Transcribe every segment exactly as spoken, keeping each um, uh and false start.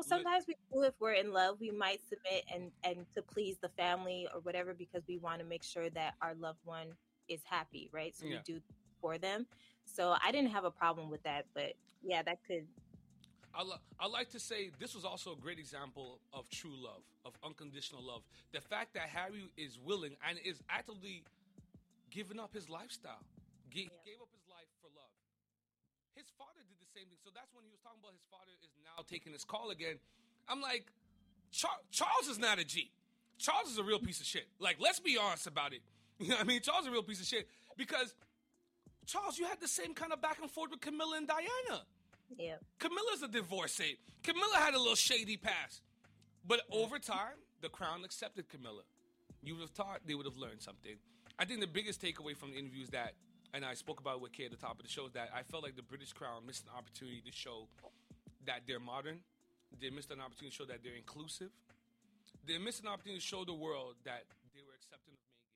sometimes we do if we're in love, we might submit and and to please the family or whatever because we want to make sure that our loved one is happy, right? So yeah. we do for them. So I didn't have a problem with that, but yeah, that could. I lo- I like to say this was also a great example of true love, of unconditional love. The fact that Harry is willing and is actively giving up his lifestyle. He yeah. gave up his life for love. His father did the same thing. So that's when he was talking about his father is now taking his call again. I'm like, Char- Charles is not a G. Charles is a real piece of shit. Like, let's be honest about it. You know what I mean? Charles is a real piece of shit. Because, Charles, you had the same kind of back and forth with Camilla and Diana. Yeah. Camilla's a divorcee. Camilla had a little shady past. But over time, the Crown accepted Camilla. You would have thought they would have learned something. I think the biggest takeaway from the interview is that, and I spoke about it with Kay at the top of the show, that I felt like the British Crown missed an opportunity to show that they're modern. They missed an opportunity to show that they're inclusive. They missed an opportunity to show the world that they were accepting of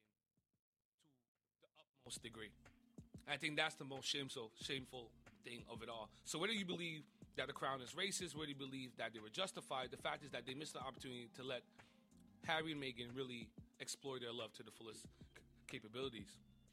Meghan to the utmost degree. I think that's the most shameful, shameful thing of it all. So whether you believe that the Crown is racist, whether you believe that they were justified, the fact is that they missed the opportunity to let Harry and Meghan really explore their love to the fullest c- capabilities.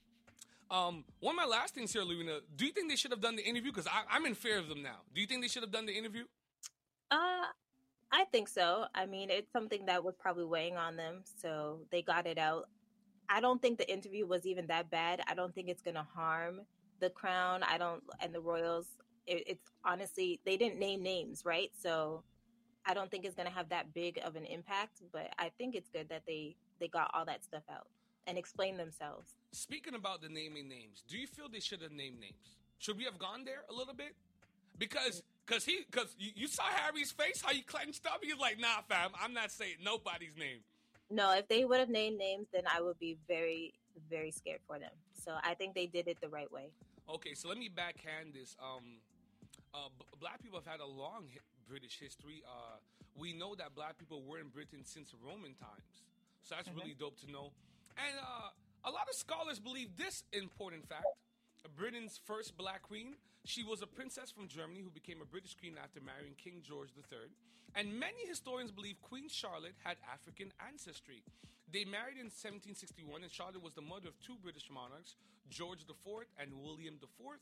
Um, one of my last things here, Lorena, do you think they should have done the interview? Because I'm in fear of them now. Do you think they should have done the interview? Uh, I think so. I mean, it's something that was probably weighing on them, so they got it out. I don't think the interview was even that bad. I don't think it's going to harm the Crown. I don't, and the royals. It, it's honestly, they didn't name names, right? So I don't think it's going to have that big of an impact. But I think it's good that they they got all that stuff out and explained themselves. Speaking about the naming names, do you feel they should have named names? Should we have gone there a little bit? Because cause he because you, you saw Harry's face, how he clenched up. He's like, nah, fam, I'm not saying nobody's name. No, if they would have named names, then I would be very, very scared for them. So I think they did it the right way. Okay, so let me backhand this. Um, uh, b- black people have had a long hi- British history. Uh, we know that black people were in Britain since Roman times. So that's mm-hmm. really dope to know. And uh, a lot of scholars believe this important fact. Britain's first black queen, she was a princess from Germany who became a British queen after marrying King George the Third. And many historians believe Queen Charlotte had African ancestry. They married in seventeen sixty-one, and Charlotte was the mother of two British monarchs, George the Fourth and William the Fourth.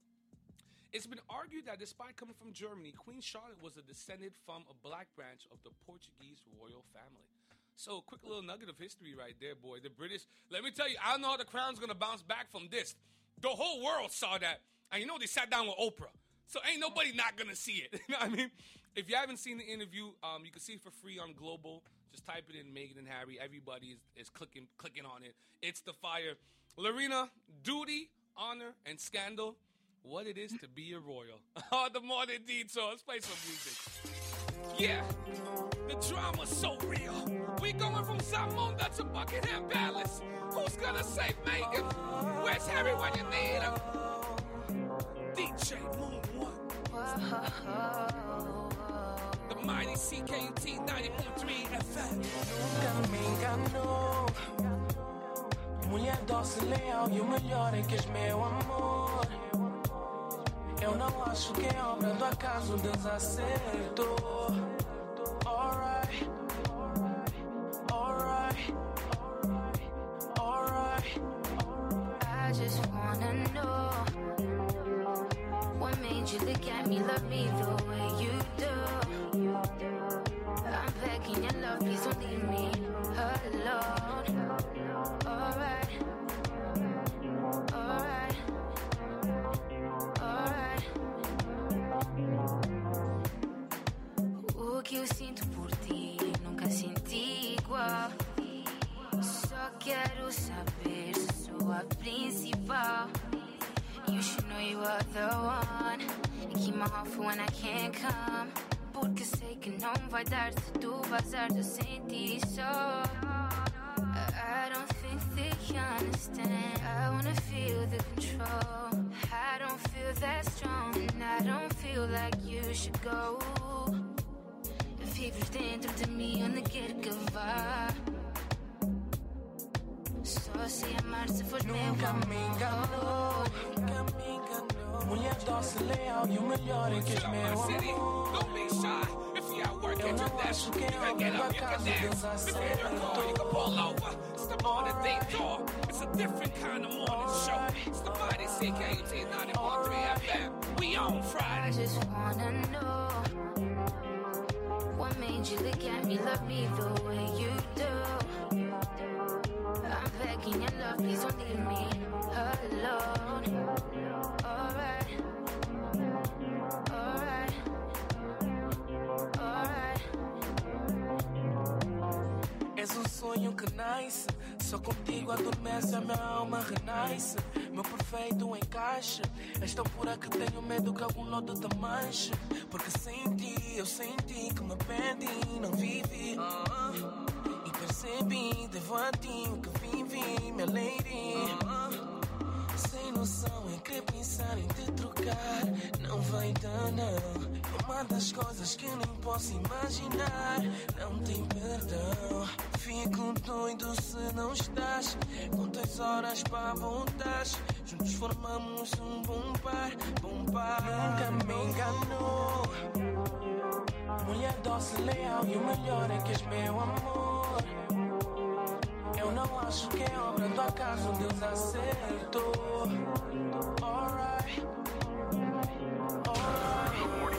It's been argued that despite coming from Germany, Queen Charlotte was a descendant from a black branch of the Portuguese royal family. So, quick little nugget of history right there, boy. The British, let me tell you, I don't know how the Crown's going to bounce back from this. The whole world saw that. And you know, they sat down with Oprah. So, ain't nobody not going to see it. You know what I mean? If you haven't seen the interview, um, you can see it for free on Global. Just type it in, Meghan and Harry. Everybody is, is clicking, clicking on it. It's the fire. Lorena, duty, honor, and scandal. What it is to be a royal. Oh, the more indeed. So, let's play some music. Yeah. The drama's so real. We going from Zamunda to Buckingham Palace. Who's gonna save Meghan? Where's Harry when you need him? D J Moon One. The mighty C K U T ninety point three F M. Nunca me enganou. Mulher doce, leal e o melhor é que és meu amor. Eu não acho que é obra do acaso desacertou. Alright, alright, alright. I just wanna know what made you look at me, love me the way you do. I'm begging your love, please don't leave me alone. Alright, alright, alright. O que eu sinto por ti nunca senti igual. Só quero saber se sou a principal. You should know you are the one. And keep my heart for when I can't come. Porque sei que não vai dar se tu vazares, eu senti só. I don't think they understand. I wanna feel the control. I don't feel that strong, and I don't feel like you should go. Vives dentro de mim onde quer que vá. Só sei amar se fores meu amor. Nunca me enganou, nunca me enganou. Mulher doce, leal e o melhor é que és meu amor. Don't be shy if you're at work. catch a dash. You can get up, you can dance. If you in your car, you can pull over. It's the morning detour. It's a different kind of morning show. It's the Mighty C K U T ninety point three F M. We on Friday. I just wanna know what made you look at me, love me the way you do. I'm begging your love, please don't leave me alone. Alright, alright, alright. És um sonho que nasce, só contigo adormece, a minha alma renasce. Meu perfeito encaixe, és tão pura que tenho medo que algum lodo te manche. Porque sem ti, eu senti que me perdi, não vivi. uh-huh. E percebi, devo a ti o que vivi, minha lady. uh-huh. Sem noção em que pensar em te trocar não vai dar não. Uma das coisas que nem posso imaginar, não tem perdão. Fico doido se não estás, quantas horas para voltar. Juntos formamos um bom par, bom par. Nunca me enganou. Mulher doce, leal e o melhor é que és meu amor. Eu não acho que é obra do acaso, Deus acertou. Alright, alright.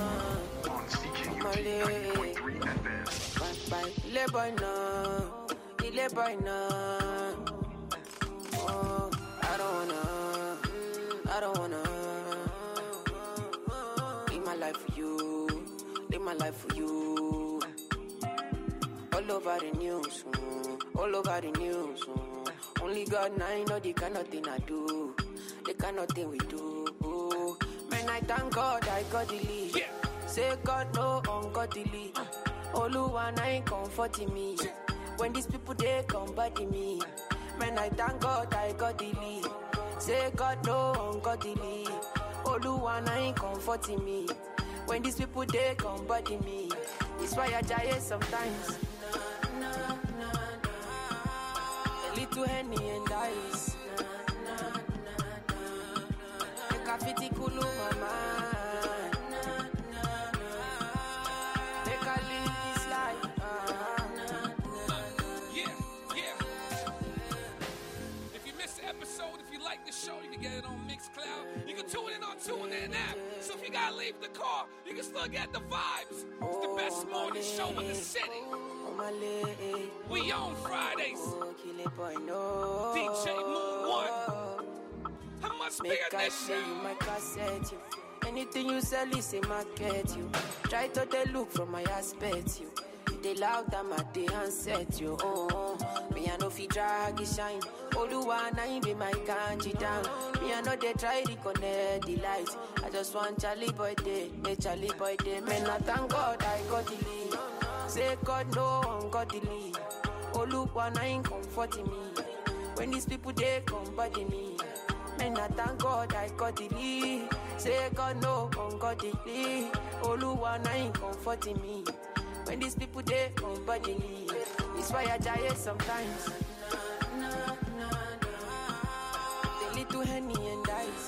Il est boy now, il est boy now. Oh, I don't wanna, I don't wanna live my life for you, live my life for you. All over the news, mm, all over the news. Mm. Only God and I know the kind of thing I do, the kind of thing we do. Oh, man, I thank God I got the lead. Yeah. Say God no ungodly. Oluwa na ain't comforting me. When these people they come body me. Man, I thank God I got the lead. Say God no ungodly. Oluwa na ain't comforting me. When these people they come body me. It's why I die sometimes. A little Henny and ice. Make a fitty cool my mind. Show, you can get it on Mixcloud. You can tune in on TuneIn app. So if you gotta leave the car, you can still get the vibes. It's the best morning show in the city. We on Fridays. D J Moon One. How much bigger this shit? Anything you sell is a market. You try to take look from my aspect. You they loud them at the handset. You oh, oh. Me I know fi drag it shine. All the one I be my kanji down. Me I know they try to connect the lights. I just want Charlie boy day, me Charlie boy day. Man I thank God I got the lead. Say God no one got the lead. All the one I ain't comforting me. When these people they come body me. Man I thank God I got the lead. Say God no one got the lead. All the one I ain't comforting me. When these people they come body me. It's why I die sometimes. The little Henny and ice.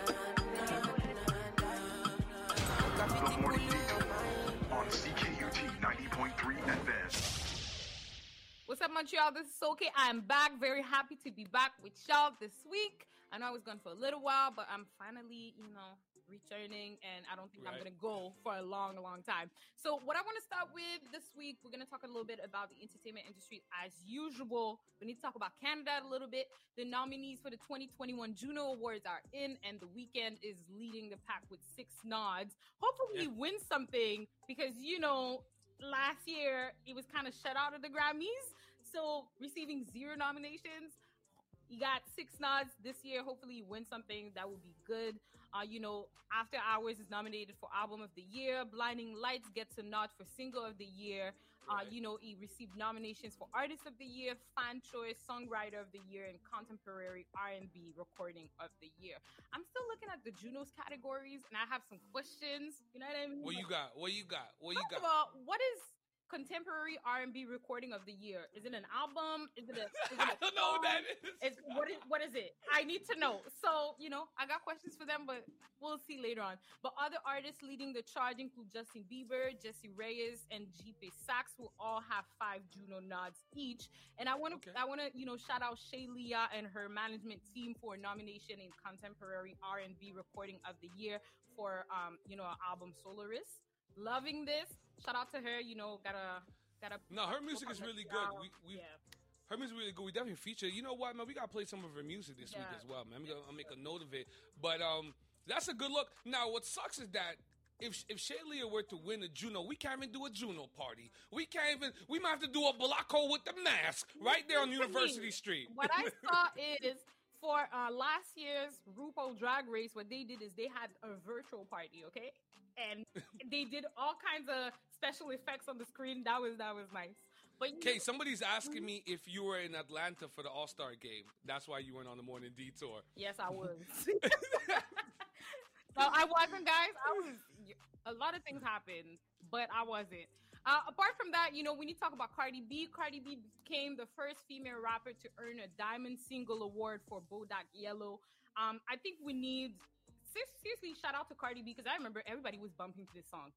The Morning Detour on C K U T ninety point three F M. What's up, Montreal? This is Soke. I'm back. Very happy to be back with y'all this week. I know I was gone for a little while, but I'm finally, you know, returning, and I don't think right. I'm going to go for a long, long time. So what I want to start with this week, we're going to talk a little bit about the entertainment industry as usual. We need to talk about Canada a little bit. The nominees for the twenty twenty-one Juno Awards are in, and The Weeknd is leading the pack with six nods. Hopefully yeah. he wins something because, you know, last year he was kind of shut out of the Grammys. So receiving zero nominations, he got six nods this year. Hopefully he wins something. That would be good. Uh, you know, After Hours is nominated for Album of the Year. Blinding Lights gets a nod for Single of the Year. Uh, right. You know, he received nominations for Artist of the Year, Fan Choice, Songwriter of the Year, and Contemporary R and B Recording of the Year. I'm still looking at the Junos categories, and I have some questions. You know what I mean? What you got? What you got? What you First got? of all, what is contemporary R and B recording of the year? Is it an album? Is it a? Is it I a don't know what that song? is. It's, what is what is it? I need to know. So you know, I got questions for them, but we'll see later on. But other artists leading the charge include Justin Bieber, Jesse Reyes, and G P Sax, who all have five Juno nods each. And I want to, Okay. I want to, you know, shout out Shay Leah and her management team for a nomination in contemporary R and B recording of the year for, um, you know, our album Solaris. Loving this. Shout out to her. You know, gotta gotta. No, her music is really good. We, we, yeah. Her music really good. We definitely feature. You know what, man? We gotta play some of her music this week Yeah. as well, man. We gotta I'll make a note of it. But um, that's a good look. Now, what sucks is that if if Shay Leah were to win a Juno, we can't even do a Juno party. We can't even. We might have to do a Blanco with the mask right there on University Street. What I saw is for uh, last year's RuPaul Drag Race, what they did is they had a virtual party, okay, and they did all kinds of special effects on the screen. That was that was nice. But you Okay, know- somebody's asking me if you were in Atlanta for the All Star game. That's why you went on the morning detour. yes, I was. No, I wasn't, guys. I was. A lot of things happened, but I wasn't. Uh, apart from that, you know, when you talk about Cardi B, Cardi B became the first female rapper to earn a Diamond Single Award for Bodak Yellow. Um, I think we need, seriously, shout out to Cardi B, because I remember everybody was bumping to this song.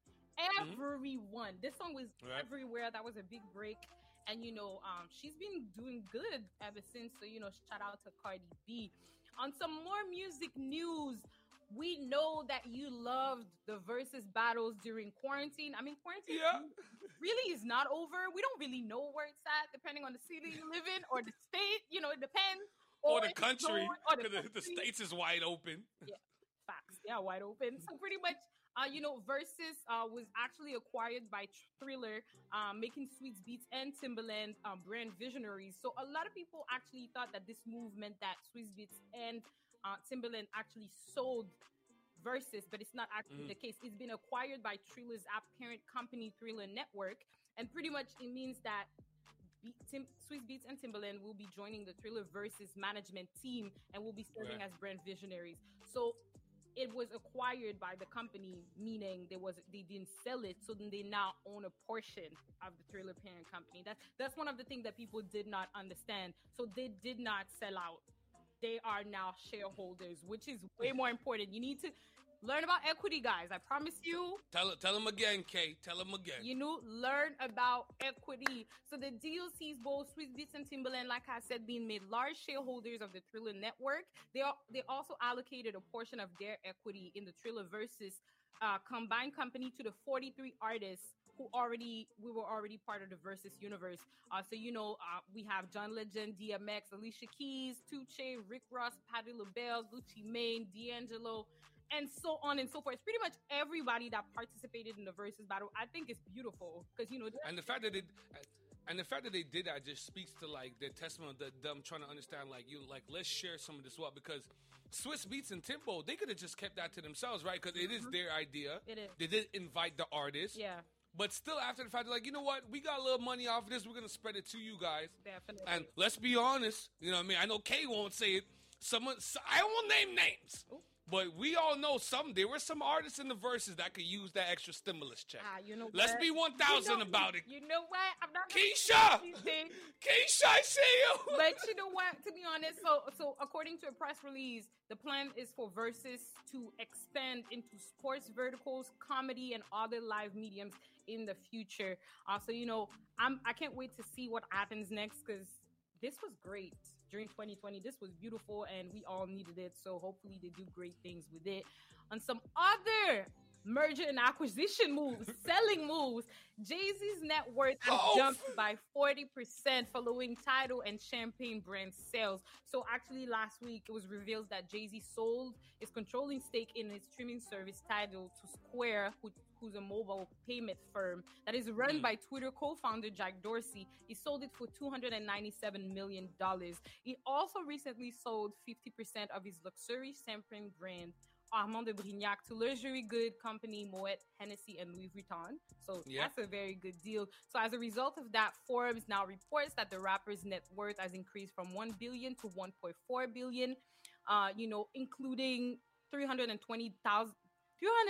Everyone. This song was Right. everywhere. That was a big break. And, you know, um, she's been doing good ever since. So, you know, shout out to Cardi B. On some more music news, we know that you loved the versus battles during quarantine. I mean, quarantine Yeah. really is not over. We don't really know where it's at, depending on the city you live in or the state. You know, it depends. Or the it's country. going- or the, The, the country. states is wide open. Facts. Yeah, wide open. So pretty much, uh, you know, Versus uh, was actually acquired by Thriller, um, making Sweets Beats and Timbaland um, brand visionaries. So a lot of people actually thought that this move meant that Sweets Beats and uh, Timbaland actually sold Versus, but it's not actually Mhm. the case. It's been acquired by Thriller's app parent company, Thriller Network, and pretty much it means that Be- Tim- Swiss Beats and Timbaland will be joining the Thriller Versus management team and will be serving Right. as brand visionaries. So it was acquired by the company, meaning there was they didn't sell it, so then they now own a portion of the Thriller parent company. That's that's one of the things that people did not understand. So they did not sell out. They are now shareholders, which is way more important. You need to learn about equity, guys. I promise you. Tell tell them again, Kay. Tell them again. You know, learn about equity. So the deal sees both Swiss Beats and Timbaland, like I said, being made large shareholders of the Thriller network. They are, they also allocated a portion of their equity in the Thriller Versus uh, combined company to the forty-three artists who already we were already part of the Versus universe. Uh, so you know, uh, we have John Legend, D M X, Alicia Keys, Tuche, Rick Ross, Patti LaBelle, Gucci Mane, D'Angelo, and so on and so forth. It's pretty much everybody that participated in the Versus battle. I think it's beautiful because you know. And the fact that they and the fact that they did that just speaks to like their testament that them trying to understand like you like let's share some of this well because Swiss Beats and Timbo they could have just kept that to themselves, right? Because it is their idea. It is. They did invite the artist. Yeah, But still, after the fact, they're like, you know what? We got a little money off of this. We're gonna spread it to you guys. definitely. And let's be honest. You know what I mean? I know Kay won't say it. Someone I won't name names. Ooh. But we all know some. There were some artists in the verses that could use that extra stimulus check. Ah, you know Let's what? be one thousand You know- about it. You know what? I'm not gonna Keisha! say anything, Keisha, I see you. but you know what? To be honest, so so according to a press release, the plan is for Versus to expand into sports verticals, comedy, and other live mediums in the future. Uh, so you know, I'm I can't wait to see what happens next because this was great during twenty twenty. This was beautiful, and we all needed it. So hopefully, they do great things with it. On some other merger and acquisition moves, selling moves, Jay-Z's net worth has Oh, jumped by forty percent following Tidal and Champagne brand sales. So actually last week it was revealed that Jay-Z sold his controlling stake in his streaming service Tidal to Square, who, who's a mobile payment firm that is run Mm. by Twitter co-founder Jack Dorsey. He sold it for two hundred ninety-seven million dollars. He also recently sold fifty percent of his luxury champagne brand Armand de Brignac to luxury good company Moet, Hennessy, and Louis Vuitton. So Yeah. that's a very good deal. So as a result of that, Forbes now reports that the rapper's net worth has increased from one billion to one point four billion. Uh, you know, including three hundred twenty thousand, three hundred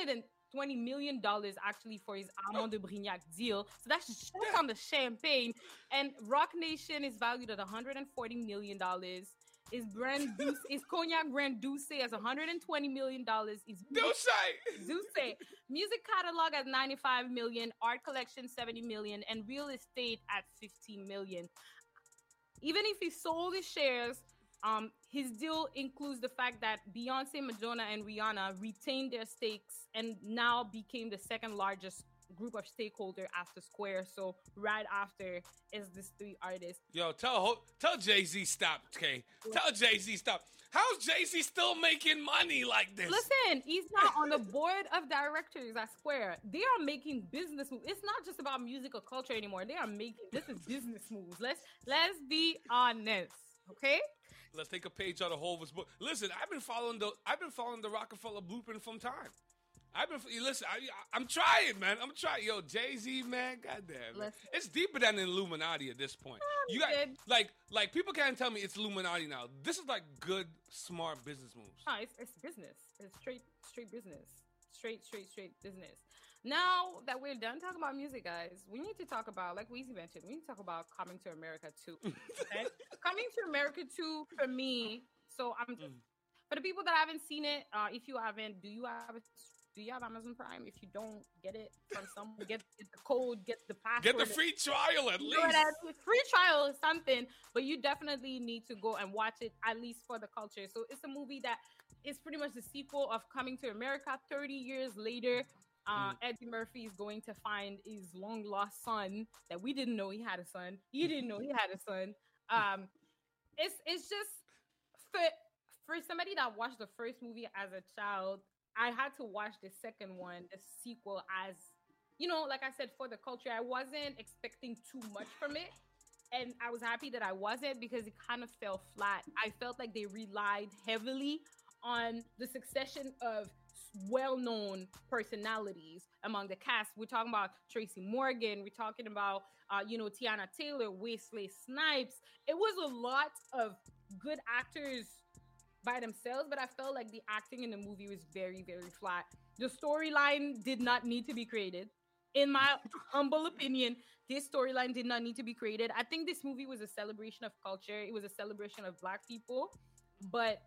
twenty million dollars actually for his Armand de Brignac deal. So that's just on the champagne. And Rock Nation is valued at one hundred forty million dollars. His brand Douce, his cognac brand Douce has one hundred twenty million dollars. His Douce! Douce. Music catalog at ninety-five million, art collection seventy million, and real estate at fifteen million. Even if he sold his shares, um, his deal includes the fact that Beyonce, Madonna, and Rihanna retained their stakes and now became the second largest group of stakeholder after Square. So right after is these three artists. Yo, tell tell Jay-Z stop, okay? Tell Jay-Z stop. How's Jay-Z still making money like this? Listen, he's not on the board of directors at Square. They are making business moves. It's not just about music or culture anymore. They are making this is business moves. Let's let's be honest, okay? Let's take a page out of Hova's book. Listen, I've been following the I've been following the Rockefeller blueprint from time. I've been listen. I, I'm trying, man. I'm trying. Yo, Jay-Z, man. Goddamn, man. It's deeper than Illuminati at this point. Oh, you got like, like people can't tell me it's Illuminati now. This is like good, smart business moves. No, it's, it's business. It's straight, straight business. Straight, straight, straight business. Now that we're done talking about music, guys, we need to talk about, like Weezy mentioned, we need to talk about Coming to America two. Okay? Coming to America two for me. So I'm just, mm. for the people that haven't seen it, uh, if you haven't, do you have a Do you have Amazon Prime? If you don't, get it from someone. Get, get the code, get the password. Get the free trial at least. Free trial is something, but you definitely need to go and watch it, at least for the culture. So it's a movie that is pretty much the sequel of Coming to America. thirty years later, uh, mm. Eddie Murphy is going to find his long-lost son that we didn't know he had a son. He didn't know he had a son. Um, it's, it's just, for, for somebody that watched the first movie as a child, I had to watch the second one, the sequel, as, you know, like I said, for the culture. I wasn't expecting too much from it. And I was happy that I wasn't, because it kind of fell flat. I felt like they relied heavily on the succession of well-known personalities among the cast. We're talking about Tracy Morgan. We're talking about, uh, you know, Tiana Taylor, Wesley Snipes. It was a lot of good actors by themselves, but I felt like the acting in the movie was very, very flat. The storyline did not need to be created. In my humble opinion, this storyline did not need to be created. I think this movie was a celebration of culture. It was a celebration of Black people. But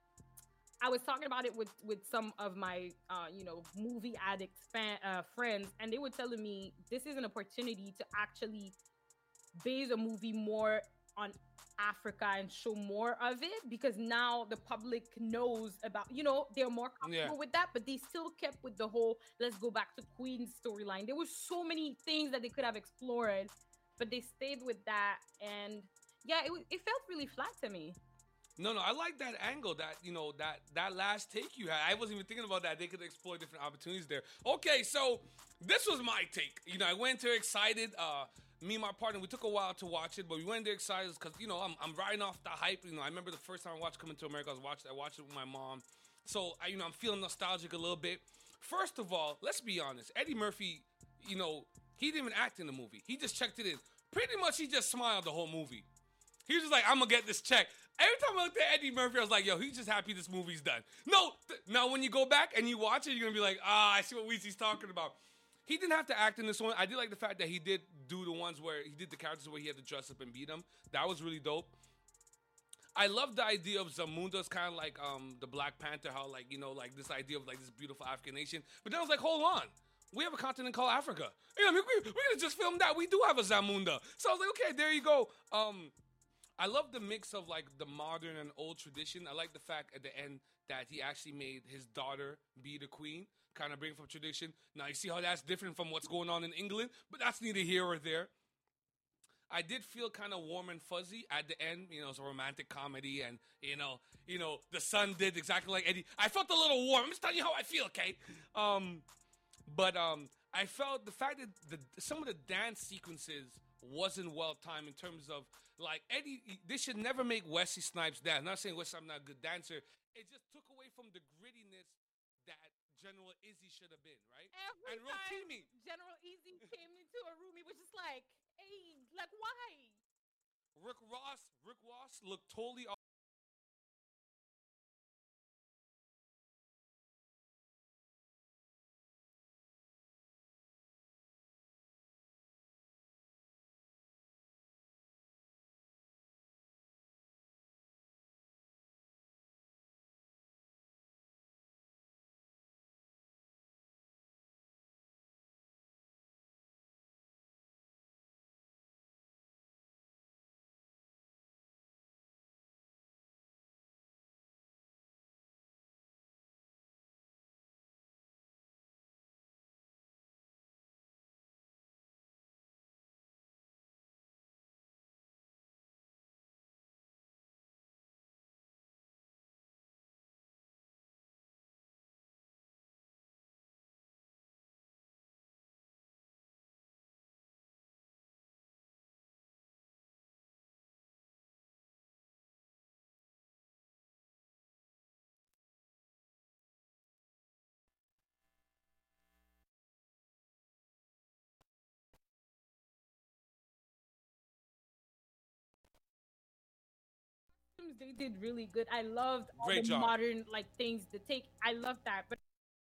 I was talking about it with, with some of my, uh, you know, movie addict fan, uh, friends, and they were telling me this is an opportunity to actually base a movie more on Africa and show more of it, because now the public knows about, you know, they're more comfortable yeah. with that, but they still kept with the whole let's go back to Queen's storyline. There were so many things that they could have explored, but they stayed with that. And yeah, it, it felt really flat to me. No, no, I like that angle, that, you know, that, that last take you had. I wasn't even thinking about that. They could explore different opportunities there. Okay, so this was my take. You know, I went there excited. Uh, me and my partner, we took a while to watch it, but we went there excited because, you know, I'm, I'm riding off the hype. You know, I remember the first time I watched Coming to America, I was watching, I watched it with my mom. So, I, you know, I'm feeling nostalgic a little bit. First of all, let's be honest. Eddie Murphy, you know, he didn't even act in the movie. He just checked it in. Pretty much, he just smiled the whole movie. He was just like, I'm going to get this check. Every time I looked at Eddie Murphy, I was like, yo, he's just happy this movie's done. No, th- now when you go back and you watch it, you're going to be like, ah, I see what Weezy's talking about. He didn't have to act in this one. I did like the fact that he did do the ones where he did the characters where he had to dress up and beat them. That was really dope. I love the idea of Zamunda. It's kind of like um, the Black Panther, how, like, you know, like this idea of like this beautiful African nation. But then I was like, hold on. We have a continent called Africa. You know, I mean, we, we're going to just film that. We do have a Zamunda. So I was like, okay, there you go. Um... I love the mix of, like, the modern and old tradition. I like the fact at the end that he actually made his daughter be the queen, kind of bring from tradition. Now, you see how that's different from what's going on in England, but that's neither here or there. I did feel kind of warm and fuzzy at the end. You know, it's a romantic comedy, and, you know, you know, the son did exactly like Eddie. I felt a little warm. I'm just telling you how I feel, okay? Um, but um, I felt the fact that the, some of the dance sequences wasn't well timed in terms of, like, Eddie, they should never make Wesley Snipes dance. I'm not saying Wesley Snipes not a good dancer. It just took away from the grittiness that General Izzy should have been, right? Every and time Rotimi, General Izzy came into a room, he was just like, hey, like, why? Rick Ross, Rick Ross looked totally costumes they did really good. I loved all Great the job. modern like things, the take. I love that, but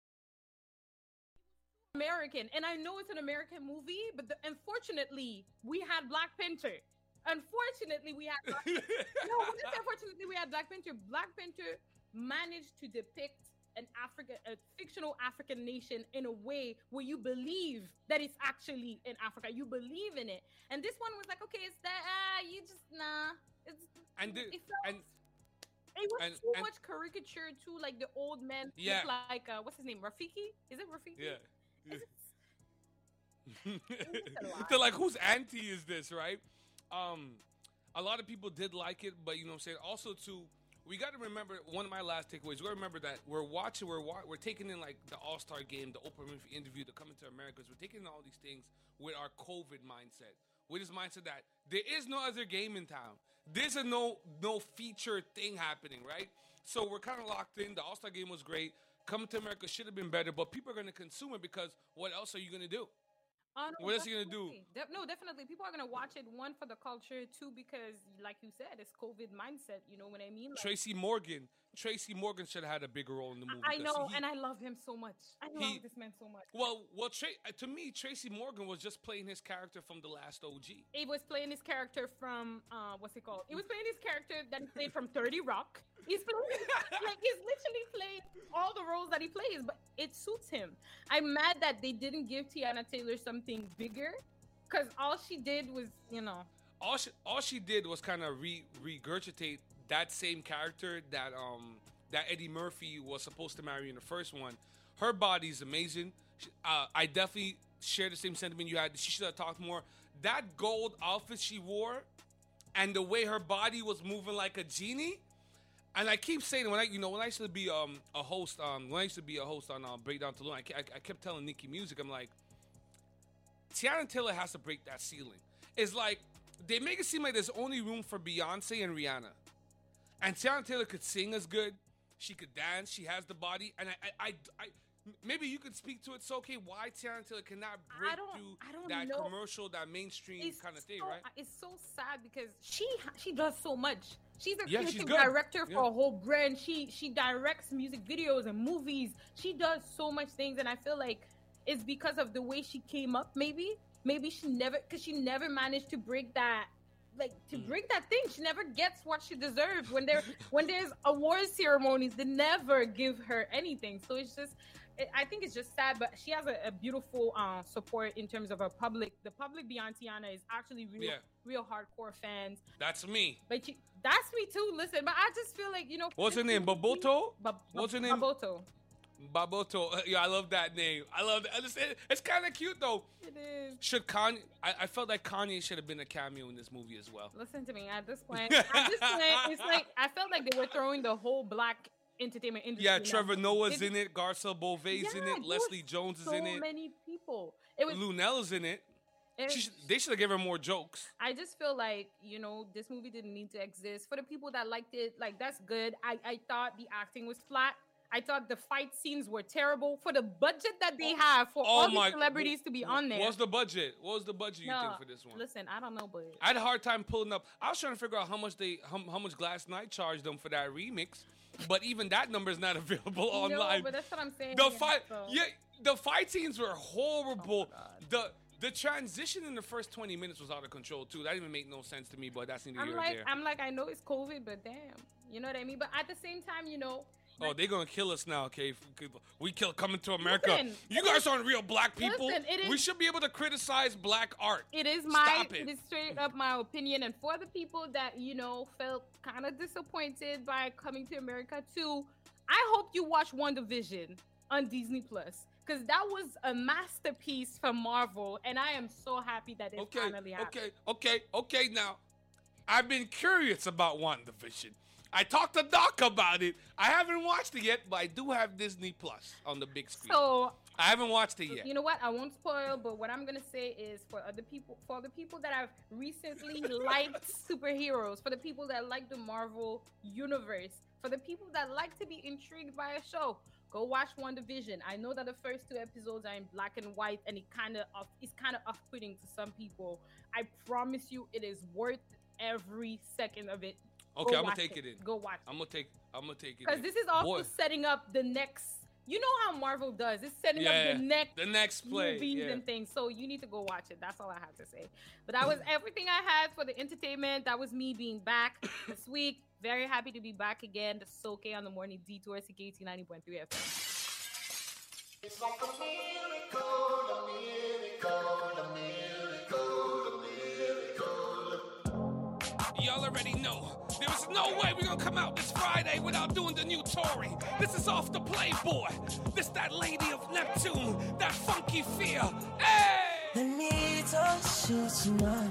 American, and I know it's an American movie, but the, unfortunately, we had Black Panther. Unfortunately, we had Black no. When I say unfortunately, we had Black Panther. Black Panther managed to depict an African, a fictional African nation in a way where you believe that it's actually in Africa. You believe in it, and this one was like, okay, it's that. Ah, uh, you just nah. It's And the, it felt, and it was and- too and- much caricature too, like the old man. Yeah. looked like uh, what's his name? Rafiki? Is it Rafiki? yeah. yeah. a lot. They're like, whose auntie is this, right? Um, a lot of people did like it, but you know what I'm saying? Also, too, we got to remember, one of my last takeaways, we got to remember that we're watching, we're wa- we're taking in like the All-Star game, the Oprah Winfrey interview, the Coming to Americas. We're taking in all these things with our COVID mindset. With this mindset that there is no other game in town. There's a no, no feature thing happening, right? So we're kind of locked in. The All-Star game was great. Coming to America should have been better, but people are going to consume it because what else are you going to do? Oh, no, What else are you gonna do? definitely. De- no, definitely. People are gonna watch it. One, for the culture. Two, because, like you said, it's COVID mindset. You know what I mean? Like, Tracy Morgan. Tracy Morgan should have had a bigger role in the movie. I 'cause know, he- and I love him so much. I he- love this man so much. Well, well, Tra- uh, to me, Tracy Morgan was just playing his character from the last O G. He was playing his character from uh, what's it called? He was playing his character that he played from thirty Rock. He's playing like he's literally playing all the roles that he plays, but it suits him. I'm mad that they didn't give Tiana Taylor something bigger, because all she did was, you know, All she, all she did was kind of re- regurgitate that same character that um that Eddie Murphy was supposed to marry in the first one. Her body's amazing. She- Uh, I definitely share the same sentiment you had. She should have talked more. That gold outfit she wore, and the way her body was moving like a genie. And I keep saying when I, you know, when I used to be um a host, um when I used to be a host on uh, Breakdown Tulum, I, ke- I, I kept telling Nikki Music, I'm like, Tiana Taylor has to break that ceiling. It's like they make it seem like there's only room for Beyonce and Rihanna, and Tiana Taylor could sing as good. She could dance. She has the body, and I, I, I, I maybe you could speak to it. So okay, why Tiana Taylor cannot break don't- through I don't that know. commercial, that mainstream kind of thing, so, right? It's so sad because she she does so much. She's a Yeah, she's creative good. director for Yeah. a whole brand. She she directs music videos and movies. She does so much things, and I feel like it's because of the way she came up. Maybe maybe she never because she never managed to break that. Like to Mm. break that thing, she never gets what she deserves. When there, when there's awards ceremonies, they never give her anything. So it's just, it, I think it's just sad. But she has a, a beautiful uh, support in terms of her public. The public beyond Tiana is actually real, Yeah. real hardcore fans. That's me. But she, that's me too. Listen, but I just feel like you know. What's her this name? movie- Baboto? Ba- What's her Ba- name? Baboto. Baboto. Yeah, I love that name. I love that. It's, it's kind of cute though. It is. Should Kanye? I, I felt like Kanye should have been a cameo in this movie as well. Listen to me. At this point, at this point, it's like I felt like they were throwing the whole black entertainment industry. Yeah, in that Trevor movie. Noah's They- in it. Garcelle Beauvais in Yeah, it. there was Leslie Jones is so in it. many people. It was. Lunel is in it. it- She should, they should have given her more jokes. I just feel like you know this movie didn't need to exist. For the people that liked it, like that's good. I I thought the acting was flat. I thought the fight scenes were terrible for the budget that they have for all these celebrities to be on there. What's the budget? What was the budget you No, think for this one? Listen, I don't know, but I had a hard time pulling up. I was trying to figure out how much they, how, how much Glass Knight charged them for that remix, but even that number is not available no, online. but that's what I'm saying. The yeah, fight, so- yeah, the fight scenes were horrible. Oh God. the The transition in the first twenty minutes was out of control too. That didn't even make no sense to me, but that's neither I'm here nor like, there. I'm like, I know it's COVID, but damn, you know what I mean. But at the same time, you know, Oh, they're gonna kill us now, okay? We kill coming to America. Listen, you it guys aren't real black people. Listen, it we is- should be able to criticize black art. it is my, Stop it. it is straight up my opinion. And for the people that you know felt kind of disappointed by Coming to America too, I hope you watch WandaVision on Disney Plus. Because that was a masterpiece from Marvel, and I am so happy that it Okay, finally happened. okay, okay, okay. Now, I've been curious about WandaVision. I talked to Doc about it. I haven't watched it yet, but I do have Disney Plus on the big screen. So I haven't watched it yet. you know what? I won't spoil, but what I'm gonna say is for other people, for the people that have recently liked superheroes, for the people that like the Marvel universe, for the people that like to be intrigued by a show, go watch WandaVision. I know that the first two episodes are in black and white, and it kind of off, it's kind of off-putting to some people. I promise you, it is worth every second of it. Okay, Go I'm gonna watch take it. it in. Go watch it. I'm gonna take. I'm gonna take it. Because in. this is also Boy. setting up the next. You know how Marvel does. It's setting Yeah, up the next, the next play, movies yeah. and things. So you need to go watch it. That's all I have to say. But that was everything I had for the entertainment. That was me being back this week. Very happy to be back again. The Soke on the Morning Detour, C K U T ninety point three F M. It's like a miracle, a miracle, a miracle, a miracle. Y'all already know. There is no way we're gonna come out this Friday without doing the new Tory. This is off the Playboy. This that lady of Neptune, that funky fear. Hey! Let me touch you tonight.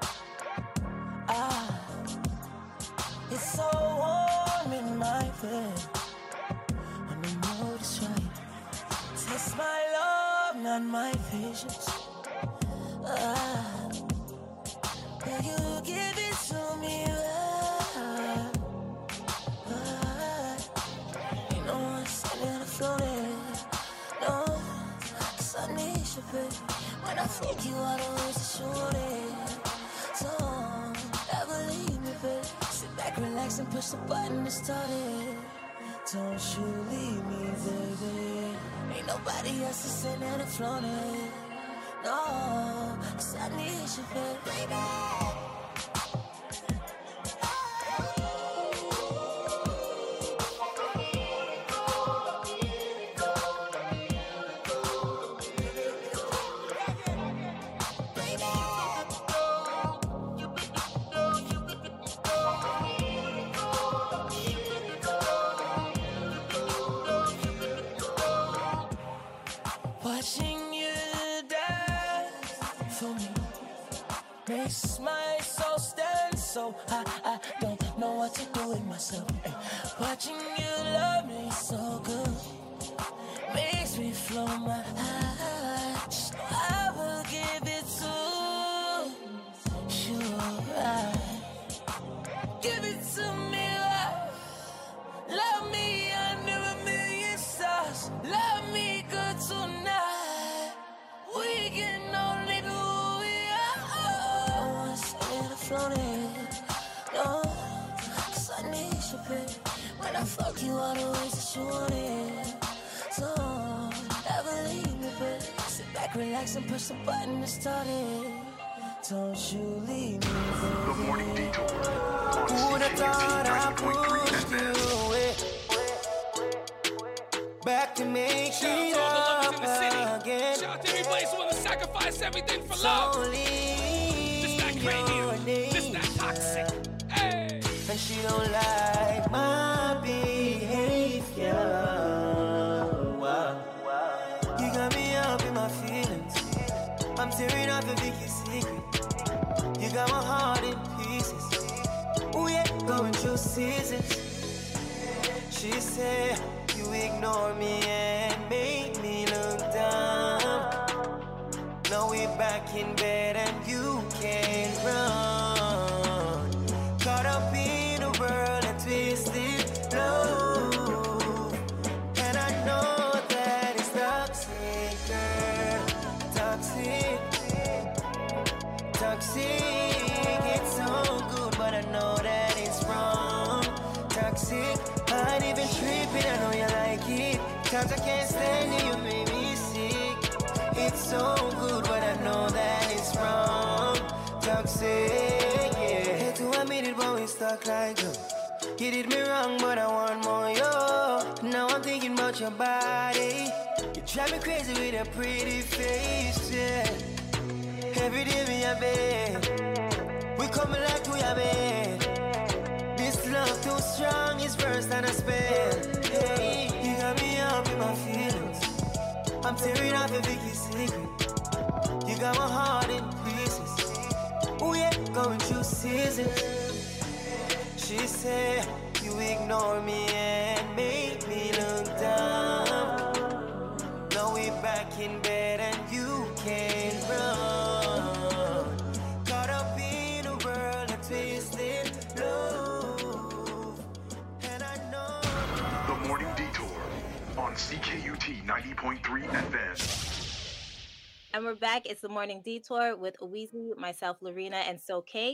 Ah, it's so warm in my bed. When the mood is right, taste my love, not my patience. Ah, will you give it to me? Ah, ah, ain't no one sitting to float it. No, 'cause I need you, baby. When I think you are the ways to shoot it. So, never leave me, baby. Sit back, relax, and push the button to start it. Don't you leave me, baby. Ain't nobody else to sit there to float it. No, 'cause I need you, baby. Watching you dance for me makes my soul stand so high. I don't know what to do with myself. Ay, watching you love me so good makes me flow my high. Just know I will give it to you. Right. Give it to me, love. Love me under a million stars. Love me good tonight. We can only do who we are. No one's scared of floating. No, 'cause I need you, baby. When I fuck you all the ways that you want it. So, never leave me, baby. Sit back, relax, and push the button to start it. Don't you leave me, baby. The Morning Detour on Who would have C K U T thought I ninety point three pushed F M. you away? Back to make Shout out it to all the lovers up in the city. again. Shout out to everybody who's willing to sacrifice everything for love. Only This that your cranium. This name. that toxic. Hey! And she don't like my behavior. Wow. You got me up in my feelings. I'm tearing off the Vicky's secret. You got my heart in pieces. Oh yeah, going through seasons. She said you ignore me and make me look dumb. Now we back in bed and you can't run. Caught up in a world of twisted love. And I know that it's toxic, girl. Toxic. Toxic. It's so good, but I know that it's wrong. Toxic. I ain't even tripping, I know you like it. Times I can't stand it, you make me sick. It's so good, but I know that it's wrong. Toxic, yeah. Hate to admit it, but we stuck like you. You did me wrong, but I want more, yo. Now I'm thinking about your body. You drive me crazy with a pretty face, yeah. Every day we are bed. We coming like we are bed. This love too strong is worse than a spell. Hey, you got me up in my feelings. I'm tearing off your Vicky's secret. You got my heart in pieces. Oh yeah, going through seasons. She said you ignore me and make me look dumb. Now we back in bed and you can't run. Caught up in a world of twisted love. And I know The Morning Detour on C K U T ninety point three F M. And we're back. It's the Morning Detour with Oweezy, myself, Lorena, and Soke.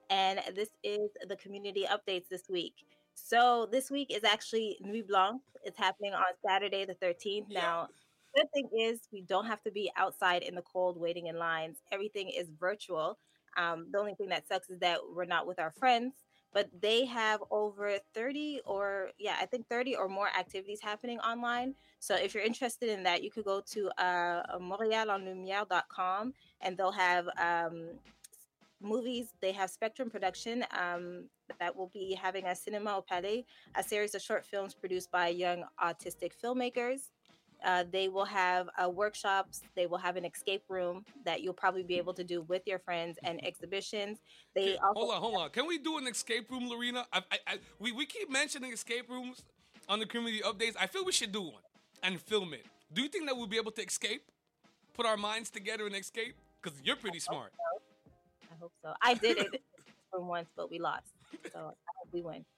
and this is the community updates this week. So this week is actually Nuit Blanche. It's happening on Saturday the thirteenth. Yeah. Now, the good thing is we don't have to be outside in the cold waiting in lines. Everything is virtual. Um, the only thing that sucks is that we're not with our friends, but they have over thirty or, yeah, I think thirty or more activities happening online. So if you're interested in that, you could go to uh, montreal en lumiere dot com, and they'll have um, movies. They have Spectrum Production um, that will be having a Cinema au Palais, a series of short films produced by young autistic filmmakers. Uh, they will have uh, workshops. They will have an escape room that you'll probably be able to do with your friends, and exhibitions. They Okay, also hold on, hold on. Can we do an escape room, Lorena? I, I, I, we, we keep mentioning escape rooms on the community updates. I feel we should do one and film it. Do you think that we'll be able to escape? Put our minds together and escape? Because you're pretty smart. I hope so. I did it from once, but we lost. So I hope we win.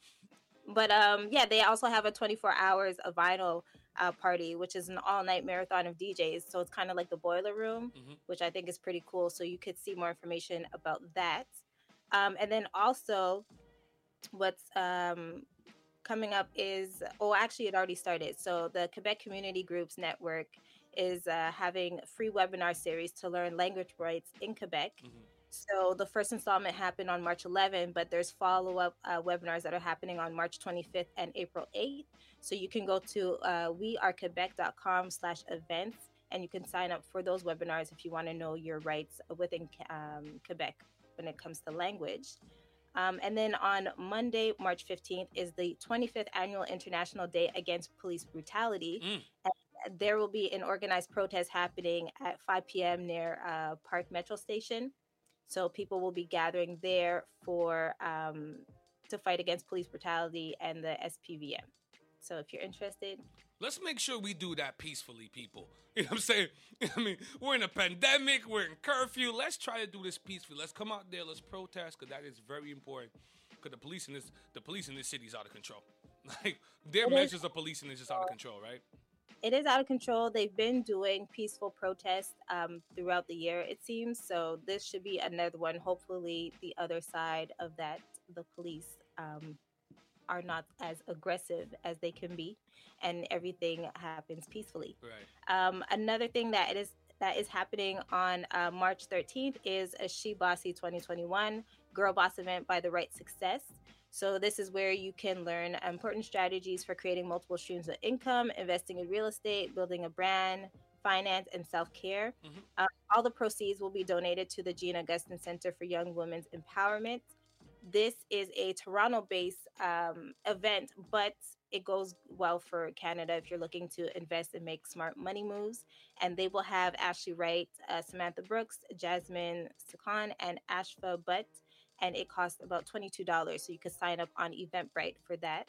But um, yeah, they also have a twenty-four hours of vinyl uh, party, which is an all-night marathon of D Js. So it's kind of like the Boiler Room, Mhm. which I think is pretty cool. So you could see more information about that. Um, and then also, what's um, coming up is, oh, actually, it already started. So the Quebec Community Groups Network is uh, having a free webinar series to learn language rights in Quebec. Mhm. So the first installment happened on March eleventh, but there's follow-up uh, webinars that are happening on March twenty-fifth and April eighth. So you can go to uh, wearequebec.com slash events, and you can sign up for those webinars if you want to know your rights within um, Quebec when it comes to language. Um, and then on Monday, March fifteenth, is the twenty-fifth Annual International Day Against Police Brutality. Mm. And there will be an organized protest happening at five p.m. near uh, Park Metro Station. So people will be gathering there for um, to fight against police brutality and the S P V M. So if you're interested, Let's make sure we do that peacefully, people. You know what I'm saying? I mean, we're in a pandemic, we're in curfew. Let's try to do this peacefully. Let's come out there, let's protest, because that is very important. Because the police in this, the police in this city is out of control. Like their It is. measures of policing is just out of control, right? it is out of control. They've been doing peaceful protests um, throughout the year, it seems. So this should be another one. Hopefully, the other side of that, the police um, are not as aggressive as they can be, and everything happens peacefully. Right. Um, another thing that it is that is happening on uh, March thirteenth is a She Bossy twenty twenty-one Girl Boss event by The Right Success. So this is where you can learn important strategies for creating multiple streams of income, investing in real estate, building a brand, finance, and self-care. Mhm. Uh, all the proceeds will be donated to the Jean Augustin Center for Young Women's Empowerment. This is a Toronto-based um, event, but it goes well for Canada if you're looking to invest and make smart money moves. And they will have Ashley Wright, uh, Samantha Brooks, Jasmine Sakan, and Ashfa Butt. And it costs about twenty-two dollars. So you can sign up on Eventbrite for that.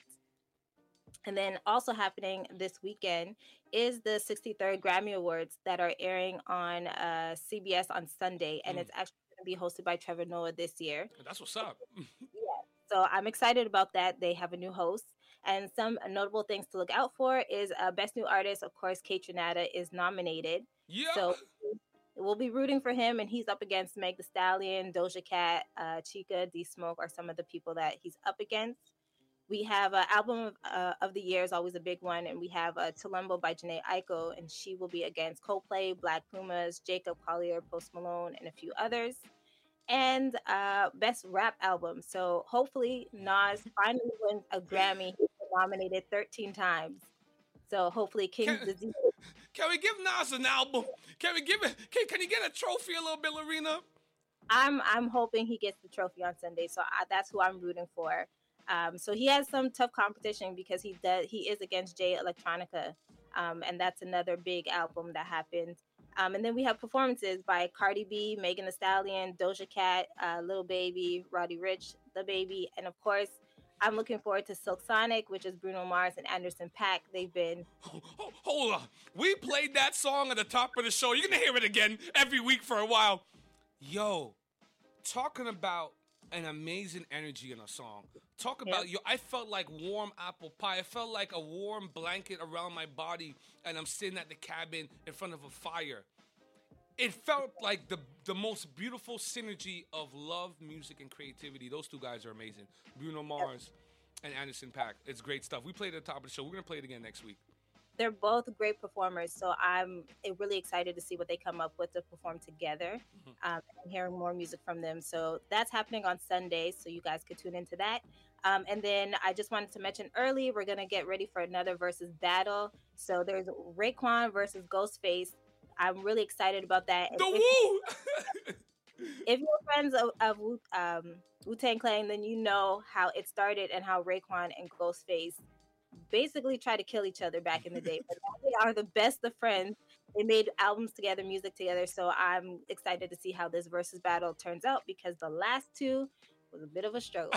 And then also happening this weekend is the sixty-third Grammy Awards that are airing on uh, C B S on Sunday. And Mm. it's actually going to be hosted by Trevor Noah this year. That's what's up. So I'm excited about that. They have a new host. And some notable things to look out for is uh, Best New Artist. Of course, Kate Trinata is nominated. Yeah. So we'll be rooting for him, and he's up against Meg Thee Stallion, Doja Cat, uh, Chica, D Smoke are some of the people that he's up against. We have an album of, uh, of the year is always a big one, and we have uh, Tulumbo by Janae Aiko, and she will be against Coldplay, Black Pumas, Jacob Collier, Post Malone, and a few others. And uh, Best Rap Album. So hopefully Nas finally wins a Grammy. He's been nominated thirteen times. So hopefully King's Can- Disease. Can we give Nas an album? Can we give it? Can, can he get a trophy a little bit, Lorena? I'm I'm hoping he gets the trophy on Sunday. So I, that's who I'm rooting for. Um, so he has some tough competition because he does he is against Jay Electronica, um, and that's another big album that happened. Um, and then we have performances by Cardi B, Megan Thee Stallion, Doja Cat, uh, Lil Baby, Roddy Ricch, The Baby, and of course, I'm looking forward to Silk Sonic, which is Bruno Mars and Anderson .Paak. They've been Ho- ho- Hold on. We played that song at the top of the show. You're going to hear it again every week for a while. Yo, talking about an amazing energy in a song. Talk about, yo, I felt like warm apple pie. I felt like a warm blanket around my body, and I'm sitting at the cabin in front of a fire. it felt like the the most beautiful synergy of love, music, and creativity. Those two guys are amazing. Bruno Mars and Anderson .Paak. It's great stuff. We played at the top of the show. We're gonna play it again next week. They're both great performers, so I'm really excited to see what they come up with to perform together. Mm-hmm. um, and hearing more music from them. So that's happening on Sunday, so you guys could tune into that. Um, and then I just wanted to mention early, we're going to get ready for another versus battle. So there's Raekwon versus Ghostface. I'm really excited about that. The if, Woo! If you're friends of, of um, Wu-Tang Clan, then you know how it started and how Raekwon and Ghostface basically tried to kill each other back in the day. But now they are the best of friends. They made albums together, music together. So I'm excited to see how this versus battle turns out, because the last two was a bit of a struggle.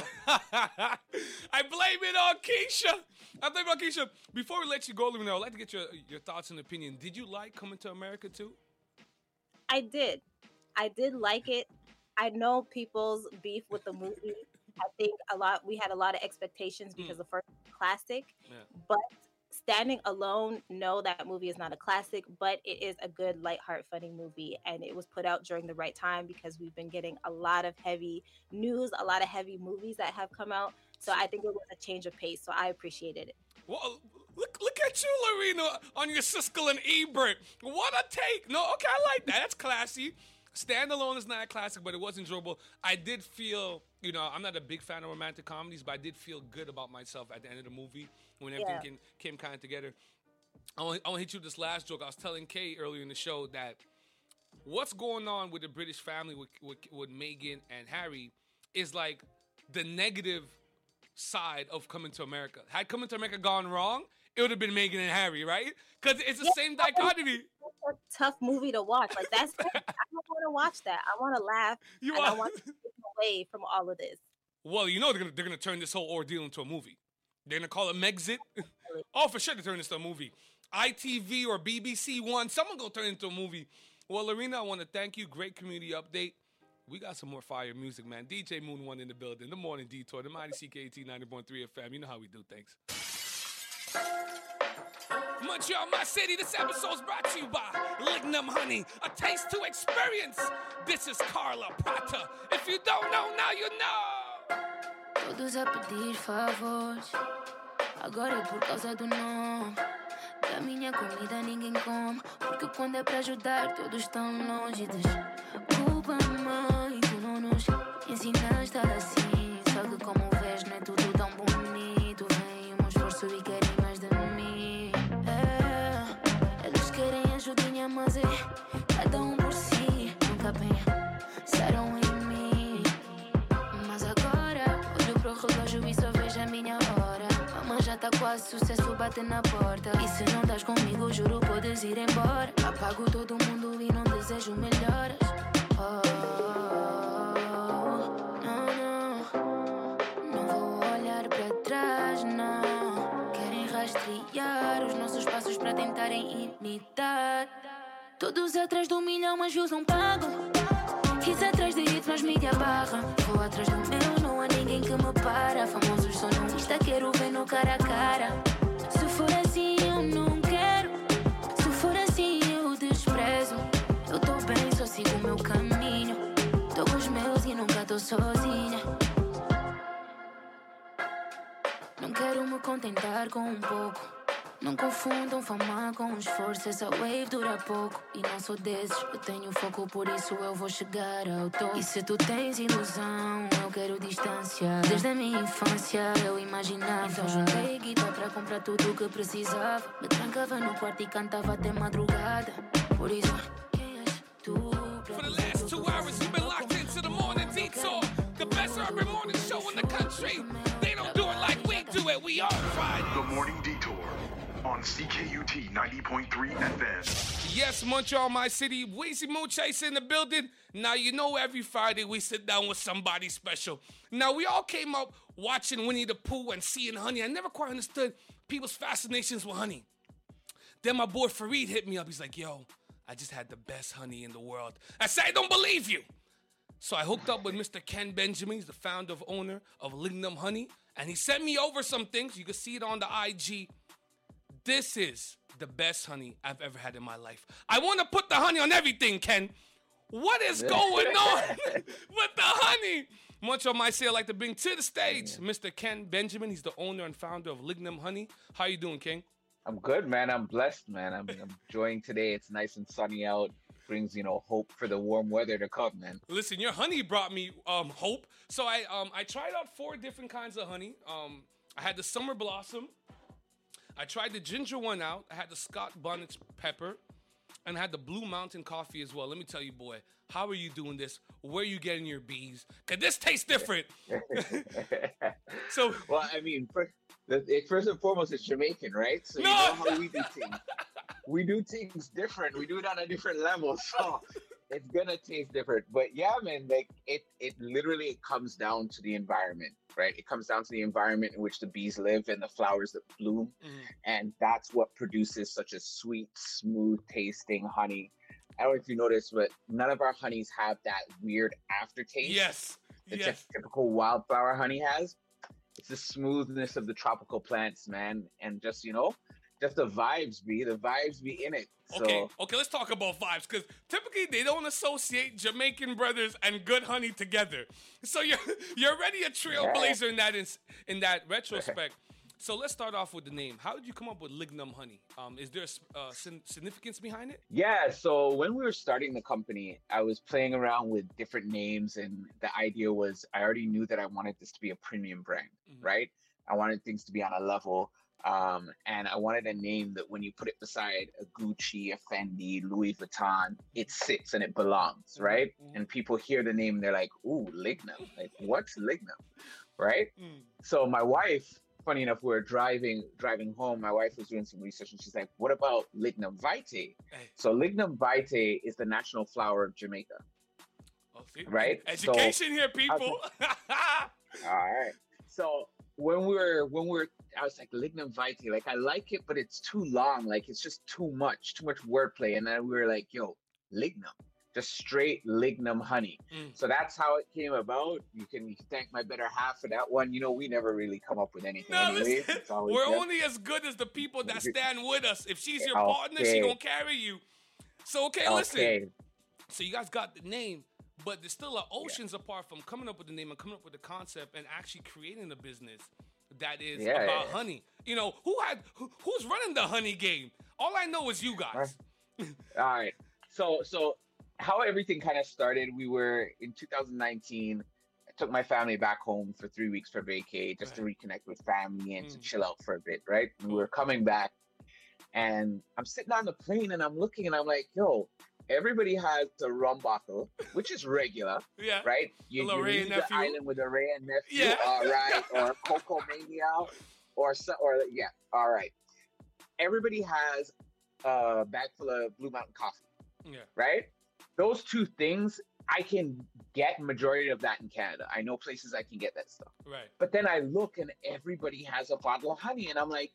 I blame it on Keisha. I blame it on Keisha. Before we let you go, Lumina, I'd like to get your, your thoughts and opinion. Did you like Coming to America too? I did. I did like it. I know people's beef with the movie. I think a lot, we had a lot of expectations because mm. the first classic, yeah. but standing alone, no, that movie is not a classic, but it is a good, lighthearted, funny movie. And it was put out during the right time, because we've been getting a lot of heavy news, a lot of heavy movies that have come out. So I think it was a change of pace. So I appreciated it. Well, look, look at you, Lorena, on your Siskel and Ebert. What a take. No, okay, I like that. That's classy. Standalone is not a classic, but it was enjoyable. I did feel, you know, I'm not a big fan of romantic comedies, but I did feel good about myself at the end of the movie when everything yeah. came, came kind of together. I want to hit you with this last joke. I was telling Kay earlier in the show that what's going on with the British family with, with, with Meghan and Harry is like the negative side of Coming to America. Had Coming to America gone wrong, it would have been Meghan and Harry, right? Because it's the yeah, same dichotomy. A tough movie to watch. Like that's, I don't want to watch that. I want to laugh. You and are... I want to take away from all of this. Well, you know they're gonna they're gonna turn this whole ordeal into a movie. They're gonna call it Megxit. Oh, for sure, they turn this into a movie. I T V or B B C One, someone gonna turn it into a movie. Well, Lorena, I want to thank you. Great community update. We got some more fire music, man. D J Moon One in the building. The Morning Detour. The Mighty C K A T ninety point three F M. You know how we do things. Montreal, my city, this episode's brought to you by Lignum Honey, a taste to experience. This is Carla Prata. If you don't know, now you know. Todos a pedir favores, agora é por causa do nome. Da minha comida ninguém come, porque quando é pra ajudar todos estão longe. Desculpa, mãe, tu não nos ensinaste assim. Só que como vês não é tudo tão bonito. Vem o meu esforço e querem mais de mim. Ajudinha, mas é cada um por si. Nunca pensaram em mim. Mas agora olho pro relógio e só vejo a minha hora. Mamãe já tá quase, sucesso bate na porta. E se não estás comigo, juro, podes ir embora. Apago todo mundo e não desejo melhoras. Oh, não, não. Não vou olhar pra trás, não. Querem rastrear os nossos passos pra tentarem imitar. Todos atrás do milhão, mas views não pagam. Quis atrás de hits, mas mídia barra. Vou atrás do meu, não há ninguém que me para. Famosos só no Insta, quero ver no cara a cara. Se for assim, eu não quero. Se for assim, eu desprezo. Eu tô bem, só sigo o meu caminho. Tô com os meus e nunca tô sozinha. Não quero me contentar com um pouco. Não confundam fama com esforço. Essa wave dura pouco e não sou desses. Eu tenho foco, por isso eu vou chegar ao topo. E se tu tens ilusão, eu quero distância. Desde a minha infância eu imaginava. Então juntei guitarra pra comprar tudo o que precisava. Me trancava no quarto e cantava até madrugada. Por isso, quem és tu? For the last two hours you've been locked into the Morning Detour, the best urban morning show in the country. They don't do it like we do it. We are Friday. The Morning Detour on C K U T ninety point three F M. Yes, Montreal, my city. Weezy Moonchase in the building. Now, you know every Friday we sit down with somebody special. Now, we all came up watching Winnie the Pooh and seeing honey. I never quite understood people's fascinations with honey. Then my boy Fareed hit me up. He's like, yo, I just had the best honey in the world. I said, I don't believe you. So I hooked up with Mister Ken Benjamin. He's the founder of owner of Lignum Honey. And he sent me over some things. You can see it on the I G. This is the best honey I've ever had in my life. I want to put the honey on everything, Ken. What is going on with the honey? Montreal might say I'd like to bring to the stage Mister Ken Benjamin. He's the owner and founder of Lignum Honey. How you doing, King? I'm good, man. I'm blessed, man. I'm, I'm enjoying today. It's nice and sunny out. Brings, you know, hope for the warm weather to come, man. Listen, your honey brought me um, hope. So I um, I tried out four different kinds of honey. Um, I had the Summer Blossom. I tried the ginger one out. I had the Scott Bonnet pepper. And I had the Blue Mountain coffee as well. Let me tell you, boy, how are you doing this? Where are you getting your bees? Because this tastes different. So, well, I mean, first, first and foremost, it's Jamaican, right? So no! You know how we do things. We do things different. We do it on a different level. So it's going to taste different. But yeah, man, like it, it literally it comes down to the environment, right? It comes down to the environment in which the bees live and the flowers that bloom. Mm. And that's what produces such a sweet, smooth tasting honey. I don't know if you noticed, but none of our honeys have that weird aftertaste. Yes. That yes. typical wildflower honey has. It's the smoothness of the tropical plants, man. And just, you know, just the vibes be, the vibes be in it. So, okay, okay, let's talk about vibes, because typically they don't associate Jamaican brothers and good honey together. So you're you're already a trailblazer yeah. in that in, in that retrospect. So let's start off with the name. How did you come up with Lignum Honey? Um, is there a uh, significance behind it? Yeah, so when we were starting the company, I was playing around with different names, and the idea was I already knew that I wanted this to be a premium brand, mm-hmm. right? I wanted things to be on a level. Um, and I wanted a name that when you put it beside a Gucci, a Fendi, Louis Vuitton, it sits and it belongs, right? Mm-hmm. And people hear the name, they're like, ooh, Lignum. Like, what's Lignum, right? Mm. So my wife, funny enough, we were driving driving home. My wife was doing some research, and she's like, what about Lignum Vitae? Hey. So Lignum Vitae is the national flower of Jamaica, oh, see? right? Education so, here, people. All right. So when we were, when we were, I was like, Lignum Vitae, like, I like it, but it's too long. Like, it's just too much, too much wordplay. And then we were like, yo, Lignum, just straight Lignum honey. Mm. So that's how it came about. You can, you can thank my better half for that one. You know, we never really come up with anything. No, anyways. We're good. Only as good as the people that stand with us. If she's your okay. partner, she gonna carry you. So, okay, okay, listen. So you guys got the name, but there's still a oceans yeah. apart from coming up with the name and coming up with the concept and actually creating a business that is yeah, about yeah. honey. You know, who had who, who's running the honey game? All I know is you guys. All right. So so how everything kind of started, we were in two thousand nineteen. I took my family back home for three weeks for vacay just right. to reconnect with family and mm. to chill out for a bit, right? And we were coming back, and I'm sitting on the plane and I'm looking and I'm like, yo, everybody has a rum bottle, which is regular, yeah. right? You, you leave the island with a Ray and nephew, yeah. all right, or Coco Mania, or so, or yeah, all right. Everybody has a bag full of Blue Mountain coffee, yeah. right? Those two things, I can get majority of that in Canada. I know places I can get that stuff. Right. But then I look and everybody has a bottle of honey, and I'm like,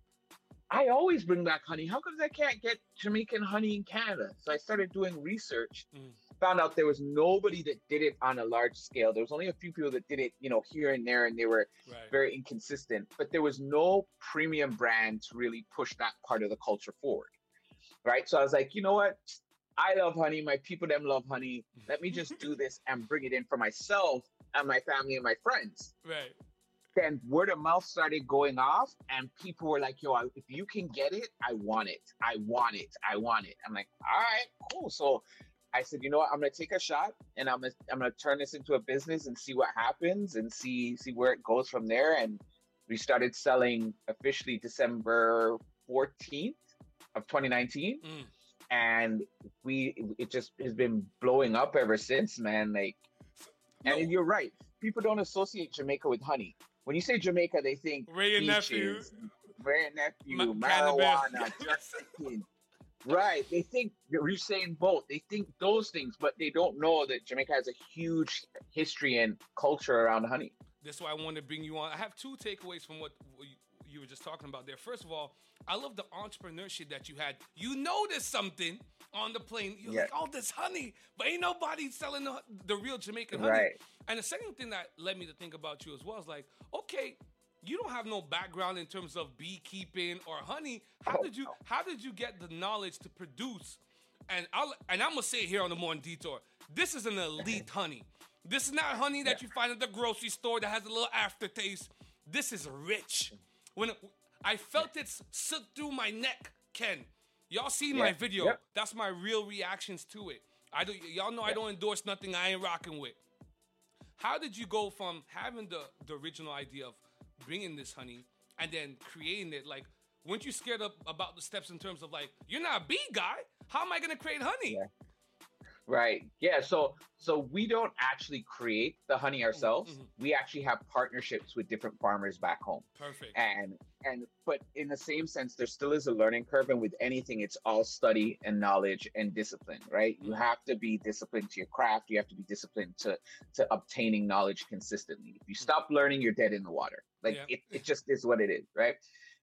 I always bring back honey. How come I can't get Jamaican honey in Canada? So I started doing research, mm. found out there was nobody that did it on a large scale. There was only a few people that did it, you know, here and there, and they were right. very inconsistent. But there was no premium brand to really push that part of the culture forward, right? So I was like, you know what? I love honey. My people, them love honey. Let me just do this and bring it in for myself and my family and my friends. Right. Then word of mouth started going off, and people were like, yo, if you can get it, I want it. I want it. I want it. I'm like, all right, cool. So I said, you know what? I'm going to take a shot, and I'm going to I'm gonna turn this into a business and see what happens and see see where it goes from there. And we started selling officially December fourteenth of twenty nineteen. Mm. And we it just has been blowing up ever since, man. Like, no. And you're right. People don't associate Jamaica with honey. When you say Jamaica, they think Ray and nephew, Ray and nephew, Ma- marijuana, Justin. Right. They think you're saying both. They think those things, but they don't know that Jamaica has a huge history and culture around honey. That's why I wanted to bring you on. I have two takeaways from what you were just talking about there. First of all, I love the entrepreneurship that you had. You noticed something on the plane. You're yeah. like, oh, this honey, but ain't nobody selling the, the real Jamaican honey. Right. And the second thing that led me to think about you as well is like, okay, you don't have no background in terms of beekeeping or honey. How Oh, did you no. how did you get the knowledge to produce? And I'll and I'm gonna say it here on the Morning Detour. This is an elite honey. This is not honey that Yeah. you find at the grocery store that has a little aftertaste. This is rich. When it, I felt it sit through my neck, Ken. Y'all seen my Yeah. video. Yep. That's my real reactions to it. I do. Y'all know I don't endorse nothing I ain't rocking with. How did you go from having the, the original idea of bringing this honey and then creating it? Like, weren't you scared of, about the steps in terms of like, you're not a bee guy. How am I gonna create honey? Yeah. Right. Yeah. So so we don't actually create the honey ourselves. Mhm. We actually have partnerships with different farmers back home. Perfect. And and but in the same sense, there still is a learning curve. And with anything, it's all study and knowledge and discipline, right? You Mhm. have to be disciplined to your craft. You have to be disciplined to to obtaining knowledge consistently. If you stop learning, you're dead in the water. Like Yeah. it, it just is what it is, right?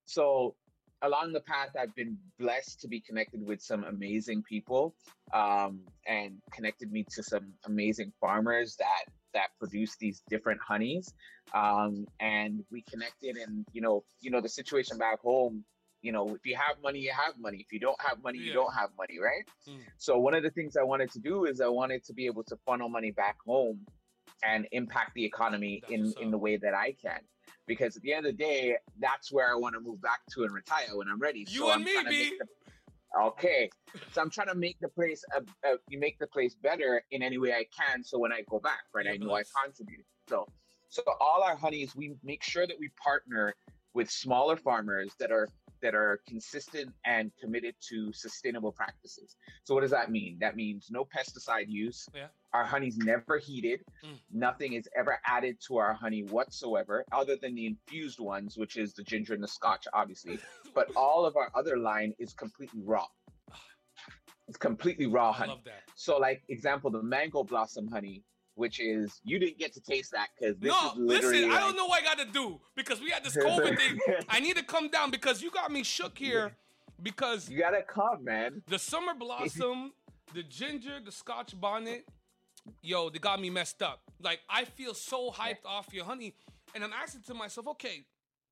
So along the path, I've been blessed to be connected with some amazing people, um, and connected me to some amazing farmers that that produce these different honeys. Um, and we connected, and you know, you know, the situation back home. You know, if you have money, you have money. If you don't have money, you Yeah. don't have money, right? Mm. So one of the things I wanted to do is I wanted to be able to funnel money back home and impact the economy That's in what's in up. the way that I can. Because at the end of the day, that's where I want to move back to and retire when I'm ready. You so and I'm me, trying to B. make the- okay, so I'm trying to make the place, uh, uh, you make the place better in any way I can. So when I go back, right, Yeah, I know bless. I contributed. So, so all our honeys, we make sure that we partner with smaller farmers that are that are consistent and committed to sustainable practices. So what does that mean? That means no pesticide use. Yeah. Our honey's never heated. Mm. Nothing is ever added to our honey whatsoever, other than the infused ones, which is the ginger and the scotch, obviously. But all of our other line is completely raw. It's completely raw I honey. love that. So, like example, the mango blossom honey, which is you didn't get to taste that because this No, is literally. listen, I like- don't know what I got to do because we had this COVID thing. I need to come down because you got me shook here because You gotta come, man. the summer blossom, the ginger, the scotch bonnet, yo, they got me messed up. Like, I feel so hyped off your honey. And I'm asking to myself, okay,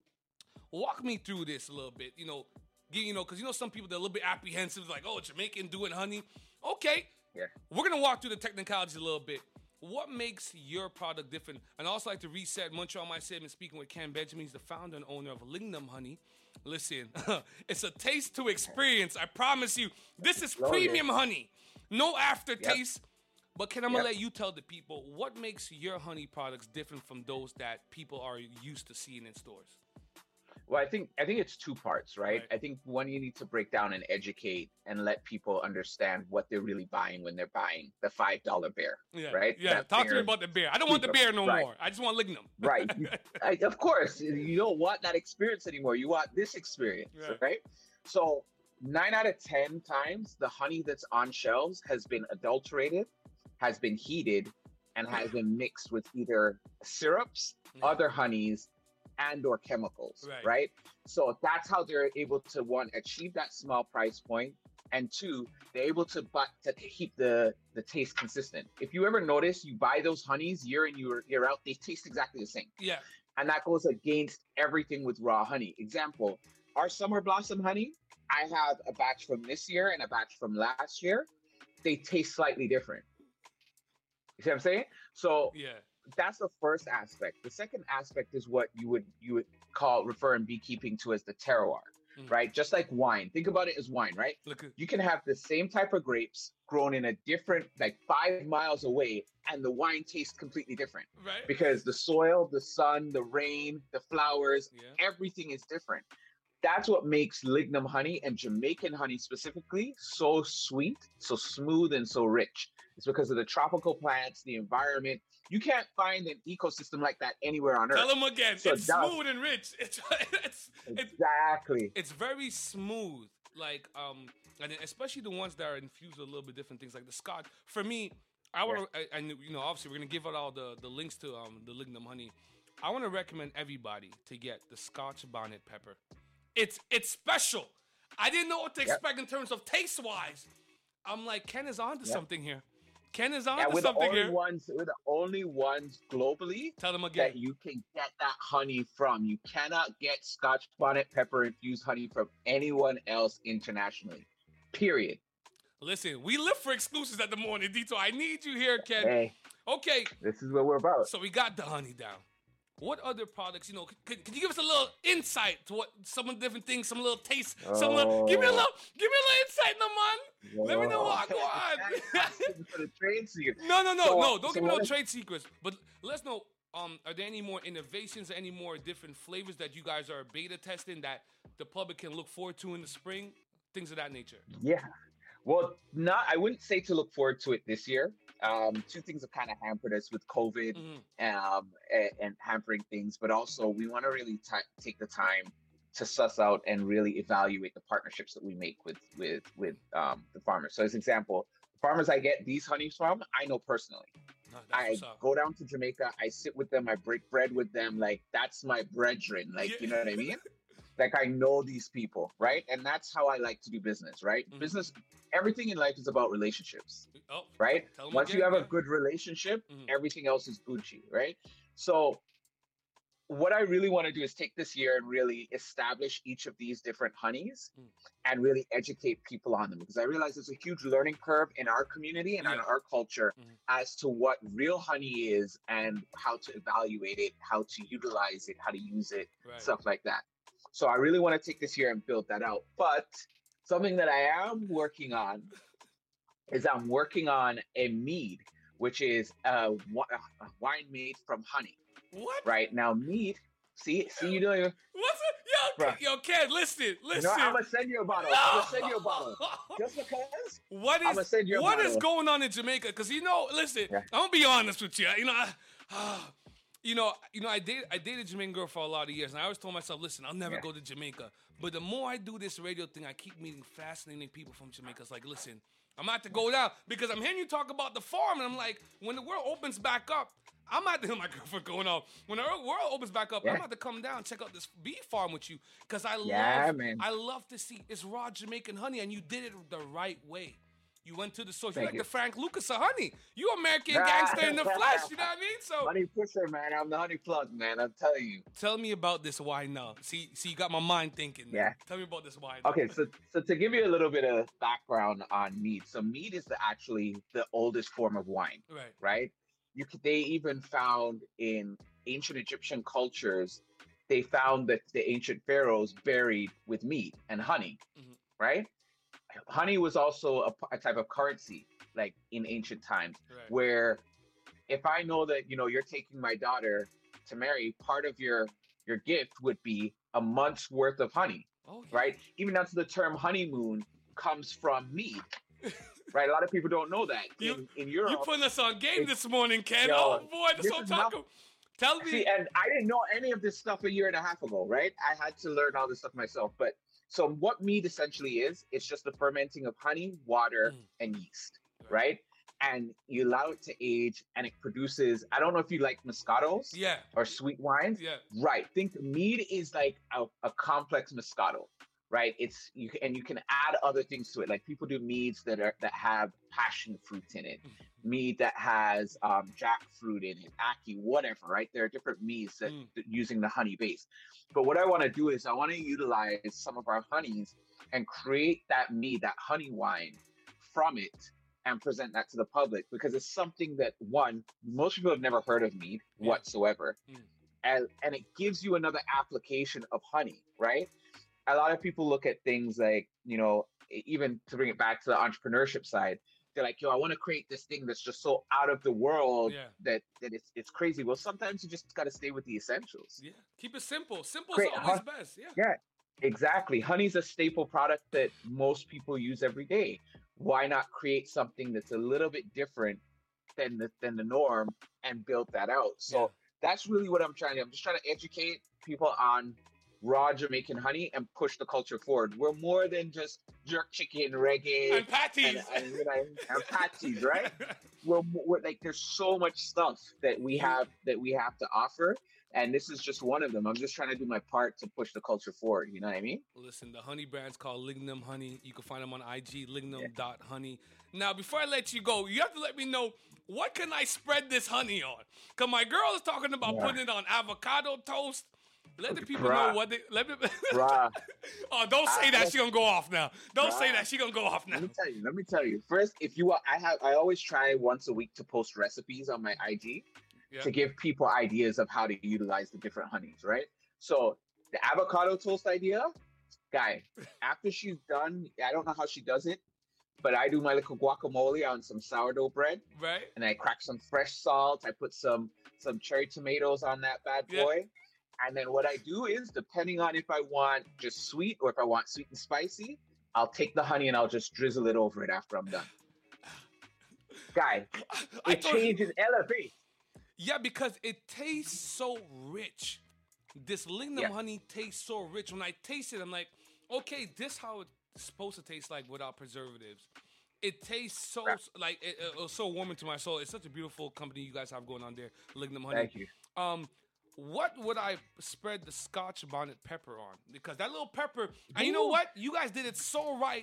walk me through this a little bit. You know, get- you know, because you know some people, they're a little bit apprehensive, like, oh, Jamaican doing honey. Okay, Yeah. we're going to walk through the technicalities a little bit. What makes your product different? And I also like to reset Montreal My Segment, speaking with Ken Benjamin. He's the founder and owner of Lignum Honey. Listen, it's a taste to experience. I promise you. This is Oh, yeah. premium honey. No aftertaste. But Ken, I'm going to Yep. let you tell the people what makes your honey products different from those that people are used to seeing in stores. Well, I think I think it's two parts, right? Right. I think one, you need to break down and educate and let people understand what they're really buying when they're buying the five dollar bear, Yeah, right? Yeah, That talk to me bear- about the bear. I don't want the bear no Right. more. I just want Lignum. Right. I, of course, you don't want that experience anymore. You want this experience, Right. right? So nine out of ten times, the honey that's on shelves has been adulterated, has been heated, and has been mixed with either syrups, Yeah. other honeys, and or chemicals, Right. right? So that's how they're able to, one, achieve that small price point, and two, they're able to but to keep the the taste consistent. If you ever notice, you buy those honeys year in year, year out, they taste exactly the same, Yeah. and that goes against everything with raw honey. Example, our summer blossom honey, I have a batch from this year and a batch from last year. They taste slightly different. You see what I'm saying? So Yeah. that's the first aspect. The second aspect is what you would you would call refer in beekeeping to as the terroir, Mm. right? Just like wine. Think about it as wine, right? Look at You can have the same type of grapes grown in a different, like five miles away, and the wine tastes completely different right. because the soil, the sun, the rain, the flowers, Yeah. everything is different. That's what makes Lignum honey and Jamaican honey specifically so sweet, so smooth, and so rich. It's because of the tropical plants, the environment. You can't find an ecosystem like that anywhere on Tell earth. them again. So it's that- smooth and rich. It's it's it's Exactly. it's very smooth. Like um, and especially the ones that are infused with a little bit different things, like the Scotch. For me, I want to, I, I knew- you know, obviously we're gonna give out all the the links to um the Lignum honey. I want to recommend everybody to get the Scotch bonnet pepper. It's it's special. I didn't know what to Yep. expect in terms of taste wise. I'm like, Ken is onto Yep. something here. Ken is on And to we're the something only here. ones. We're the only ones globally Tell them again. that you can get that honey from. You cannot get Scotch bonnet pepper infused honey from anyone else internationally. Period. Listen, we live for exclusives at the Morning Detour. I need you here, Ken. Hey, Okay, this is what we're about. so we got the honey down. What other products, you know, could, could you give us a little insight to what some of the different things, some little taste, some little, give me a little, give me a little insight, no man. Let me know what go on. For the trade secret. No, no, no, So, no. Don't so give me no what is- trade secrets. But let's know, um, are there any more innovations, any more different flavors that you guys are beta testing that the public can look forward to in the spring? Things of that nature. Yeah. Well, not. I wouldn't say to look forward to it this year. Um, two things have kind of hampered us with COVID, Mhm. um, and, and hampering things, but also we want to really ti take the time to suss out and really evaluate the partnerships that we make with with with um, the farmers. So, as an example, the farmers I get these honeys from, I know personally. No, that's I what's up. go down to Jamaica, I sit with them, I break bread with them, like that's my brethren, like Yeah. you know what I mean? Like I know these people, right? And that's how I like to do business, right? Mhm. Business, everything in life is about relationships, Oh, right? tell 'em Once you again, have yeah. a good relationship, Mhm. everything else is Gucci, right? So what I really want to do is take this year and really establish each of these different honeys Mm. and really educate people on them, because I realize there's a huge learning curve in our community and in Yeah. our culture Mhm. as to what real honey is and how to evaluate it, how to utilize it, how to use it, Right. stuff like that. So I really want to take this year and build that out. But something that I am working on is I'm working on a mead, which is a, wi- a wine made from honey. What? Right now, mead. See, see, you know, What's it? Yo, Bruh. Ken, yo, Ken, listen, you listen. know, I'm gonna send you a bottle. I'm gonna send you a bottle. Just because. What I'ma is send you a what is bottle. going on in Jamaica? Because you know, listen, Yeah. I'm gonna be honest with you. You know, I, you know, you know, I dated I dated a Jamaican girl for a lot of years, and I always told myself, listen, I'll never Yeah. go to Jamaica. But the more I do this radio thing, I keep meeting fascinating people from Jamaica. It's like, listen, I'm about to go down because I'm hearing you talk about the farm, and I'm like, when the world opens back up. I'm about to hear my girlfriend going on. When the world opens back up, Yeah. I'm about to come down and check out this bee farm with you because I Yeah, love, man. I love to see it's raw Jamaican honey, and you did it the right way. You went to the source. You're Thank like you. the Frank Lucas of honey. You American gangster in the flesh. You know what I mean? So Honey pusher, man. I'm the honey plug, man. I'm telling you. tell me about this wine now. See, see, you got my mind thinking. man. Yeah. Tell me about this wine. Okay, so so to give you a little bit of background on mead, so mead is the actually the oldest form of wine, Right. right? You could, they even found in ancient Egyptian cultures, they found that the ancient pharaohs buried with mead and honey, Mhm. right? Honey was also a, p- a type of currency, like in ancient times, Right. where if I know that you know you're taking my daughter to marry, part of your your gift would be a month's worth of honey, Oh, yeah. right? Even down to the term honeymoon comes from mead, right? A lot of people don't know that. You- in, in Europe, You putting us on game It- this morning, Ken. Yo, oh boy, that's this what I'm is not- talking. Tell me. see, and I didn't know any of this stuff a year and a half ago, right? I had to learn all this stuff myself. But so what mead essentially is, it's just the fermenting of honey, water, Mm. and yeast, right? And you allow it to age, and it produces. I don't know if you like Moscatos Yeah. or sweet wines. Yeah. Right. Think mead is like a, a complex Moscato, right? It's you can- and you can add other things to it. Like people do meads that are that have passion fruit in it, mead that has um, jackfruit in it, ackee, whatever. Right? There are different meads that, Mm. that using the honey base. But what I want to do is I want to utilize some of our honeys and create that mead, that honey wine from it, and present that to the public, because it's something that one, most people have never heard of mead Yeah. whatsoever. Mm. And, and it gives you another application of honey, right? A lot of people look at things like, you know, e- even to bring it back to the entrepreneurship side, they're like, yo, I want to create this thing that's just so out of the world Yeah. that, that it's, it's crazy. Well, sometimes you just got to stay with the essentials. Yeah. Keep it simple. Simple Great, is always huh? best. Yeah. Yeah, exactly. Honey's a staple product that most people use every day. Why not create something that's a little bit different than the than the norm and build that out? So Yeah. that's really what I'm trying to do. I'm just trying to educate people on raw Jamaican honey and push the culture forward. We're more than just jerk chicken, reggae, and patties, and, and, you know, and patties, right? we're, we're like, there's so much stuff that we have that we have to offer, and this is just one of them. I'm just trying to do my part to push the culture forward. You know what I mean? Listen, the honey brand's called Lignum Honey. You can find them on I G, lignum dot honey. Now, before I let you go, you have to let me know, what can I spread this honey on? Because my girl is talking about yeah. putting it on avocado toast. Let the people Bruh. know what they... Let me, Bruh. Oh, don't say I, that. She gonna go off now. Don't Bruh. say that. She gonna go off now. Let me tell you. Let me tell you. First, if you want, I have... I always try once a week to post recipes on my I G yeah. to give people ideas of how to utilize the different honeys, right? So, the avocado toast idea, guy, after she's done, I don't know how she does it, but I do my little guacamole on some sourdough bread. Right. And I crack some fresh salt. I put some some cherry tomatoes on that bad boy. Yeah. And then what I do is, depending on if I want just sweet or if I want sweet and spicy, I'll take the honey and I'll just drizzle it over it after I'm done. Guy, I it changes, elevates. Yeah, because it tastes so rich. This Lignum yeah. honey tastes so rich. When I taste it, I'm like, okay, this how it's supposed to taste like without preservatives. It tastes so, right. like, it, it was so warming to my soul. It's such a beautiful company you guys have going on there, Lignum Honey. Thank you. Um, what would I spread the Scotch bonnet pepper on? Because that little pepper, and you know what? You guys did it so right.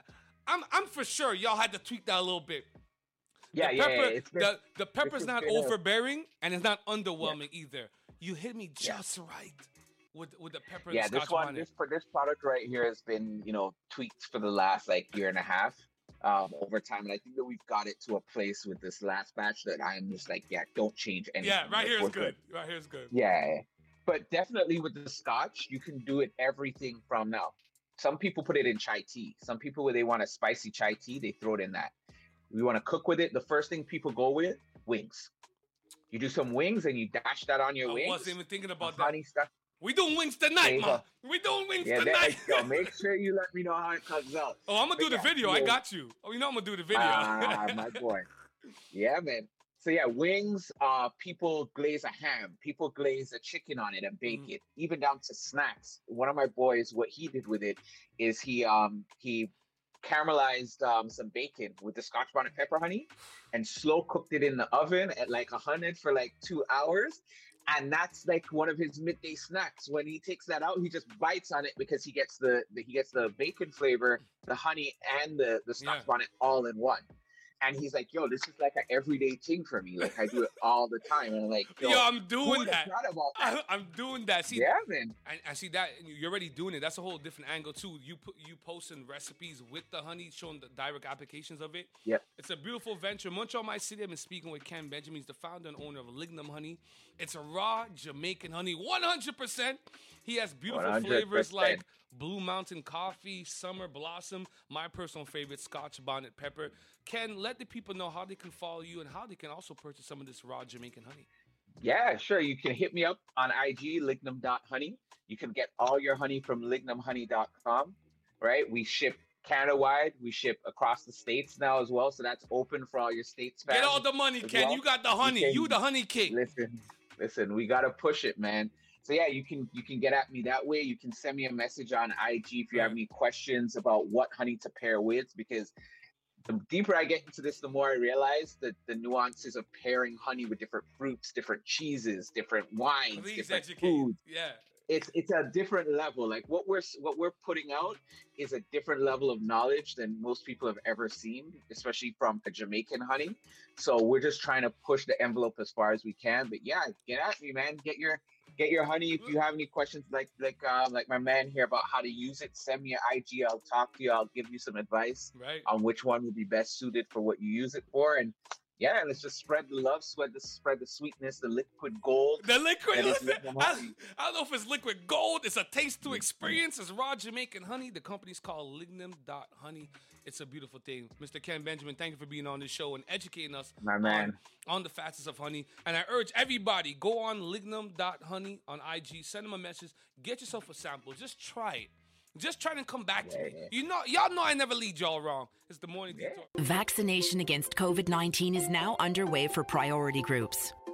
I'm I'm for sure y'all had to tweak that a little bit. Yeah, the yeah, pepper, yeah. It's been, the, the pepper's it's not been overbearing, and it's not underwhelming yeah. either. You hit me just yeah. right with with the pepper yeah, and the Scotch this one, bonnet. this, for this product right here has been, you know, tweaked for the last, like, year and a half. Um, over time, and I think that we've got it to a place with this last batch that I'm just like, yeah, don't change anything. Yeah, right like, here is good. good. Right here is good. Yeah, but definitely with the Scotch, you can do it everything from now. Some people put it in chai tea. Some people, when they want a spicy chai tea, they throw it in that. We want to cook with it. The first thing people go with, wings. You do some wings and you dash that on your I wings. I wasn't even thinking about honey that. Stuff. We doing wings tonight, ma. We doing wings yeah, tonight. Yo, make sure you let me know how it comes out. Oh, I'm gonna do the yeah, video. yeah. I got you. Oh, you know I'm gonna do the video. Ah, my boy. Yeah, man. So yeah, wings. Uh, people glaze a ham. People glaze a chicken on it and bake mm-hmm. it. Even down to snacks. One of my boys, what he did with it is he um he caramelized um some bacon with the Scotch bonnet pepper honey, and slow cooked it in the oven at like a hundred for like two hours. And that's like one of his midday snacks. When he takes that out, he just bites on it because he gets the, the he gets the bacon flavor, the honey, and the the Scotch yeah. bonnet all in one. And he's like, "Yo, this is like an everyday thing for me. Like I do it all the time." And I'm like, "Yo, Yo I'm doing that. that. I, I'm doing that." See, yeah, man. I, I see that you're already doing it. That's a whole different angle too. You put you posting recipes with the honey, showing the direct applications of it. Yep. It's a beautiful venture. Montreal, my city. I've been speaking with Ken Benjamin. He's the founder and owner of Lignum Honey. It's a raw Jamaican honey, one hundred percent. He has beautiful one hundred percent flavors like Blue Mountain Coffee, Summer Blossom, my personal favorite, Scotch Bonnet Pepper. Ken, let the people know how they can follow you and how they can also purchase some of this raw Jamaican honey. Yeah, sure. You can hit me up on I G, lignum dot honey. You can get all your honey from lignum honey dot com, right? We ship Canada-wide. We ship across the states now as well, so that's open for all your states fans. Get all the money, Ken. Well. You got the honey. You, can, you the honey king. Listen, listen. We got to push it, man. So yeah, you can you can get at me that way. You can send me a message on I G if you have any questions about what honey to pair with, because the deeper I get into this, the more I realize that the nuances of pairing honey with different fruits, different cheeses, different wines, Please different educate. foods. Yeah. It's it's a different level. Like what we're what we're putting out is a different level of knowledge than most people have ever seen, especially from a Jamaican honey. So we're just trying to push the envelope as far as we can. But yeah, get at me, man. Get your Get your honey. If you have any questions, like like um, like my man here about how to use it, send me an I G. I'll talk to you. I'll give you some advice right. on which one would be best suited for what you use it for. And yeah, let's just spread the love, spread the spread the sweetness, the liquid gold. The liquid. I, I don't know if it's liquid gold. It's a taste to experience. It's raw Jamaican honey. The company's called lignum dot honey. It's a beautiful thing. Mister Ken Benjamin, thank you for being on this show and educating us My man. On, on the facets of honey. And I urge everybody, go on lignum dot honey on I G. Send them a message. Get yourself a sample. Just try it. Just try and come back yeah, to me. Yeah. You know, y'all know I never lead y'all wrong. It's the morning yeah. detour. Vaccination against COVID nineteen is now underway for priority groups.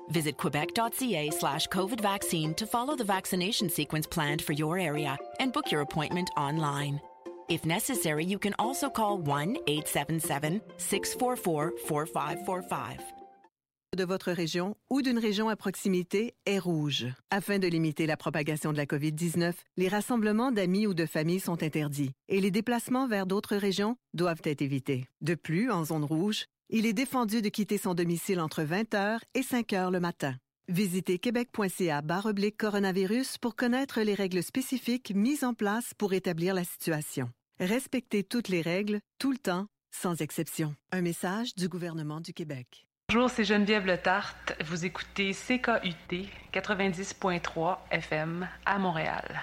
Visit quebec.ca slash COVID vaccine to follow the vaccination sequence planned for your area and book your appointment online. If necessary, you can also call one eight seven seven, six four four, four five four five. De votre région ou d'une région à proximité est rouge. Afin de limiter la propagation de la COVID dix-neuf, les rassemblements d'amis ou de familles sont interdits et les déplacements vers d'autres régions doivent être évités. De plus, en zone rouge, il est défendu de quitter son domicile entre vingt heures et cinq heures le matin. Visitez québec.ca barre oblique coronavirus pour connaître les règles spécifiques mises en place pour établir la situation. Respectez toutes les règles, tout le temps, sans exception. Un message du gouvernement du Québec. Bonjour, c'est Geneviève Le Tarte. Vous écoutez C K U T quatre-vingt-dix point trois F M à Montréal.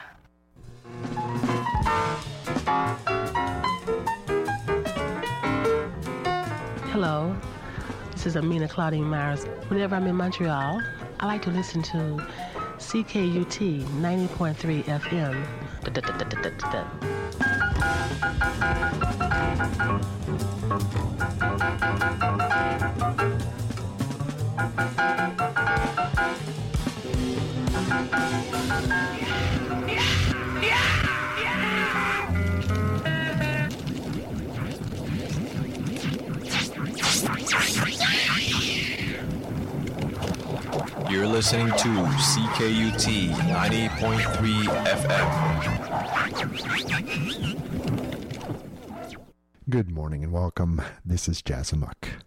Hello, this is Amina Claudine Myers. Whenever I'm in Montreal, I like to listen to C K U T ninety point three F M. You're listening to C K U T ninety point three F M. Good morning and welcome. This is Jazz Amok.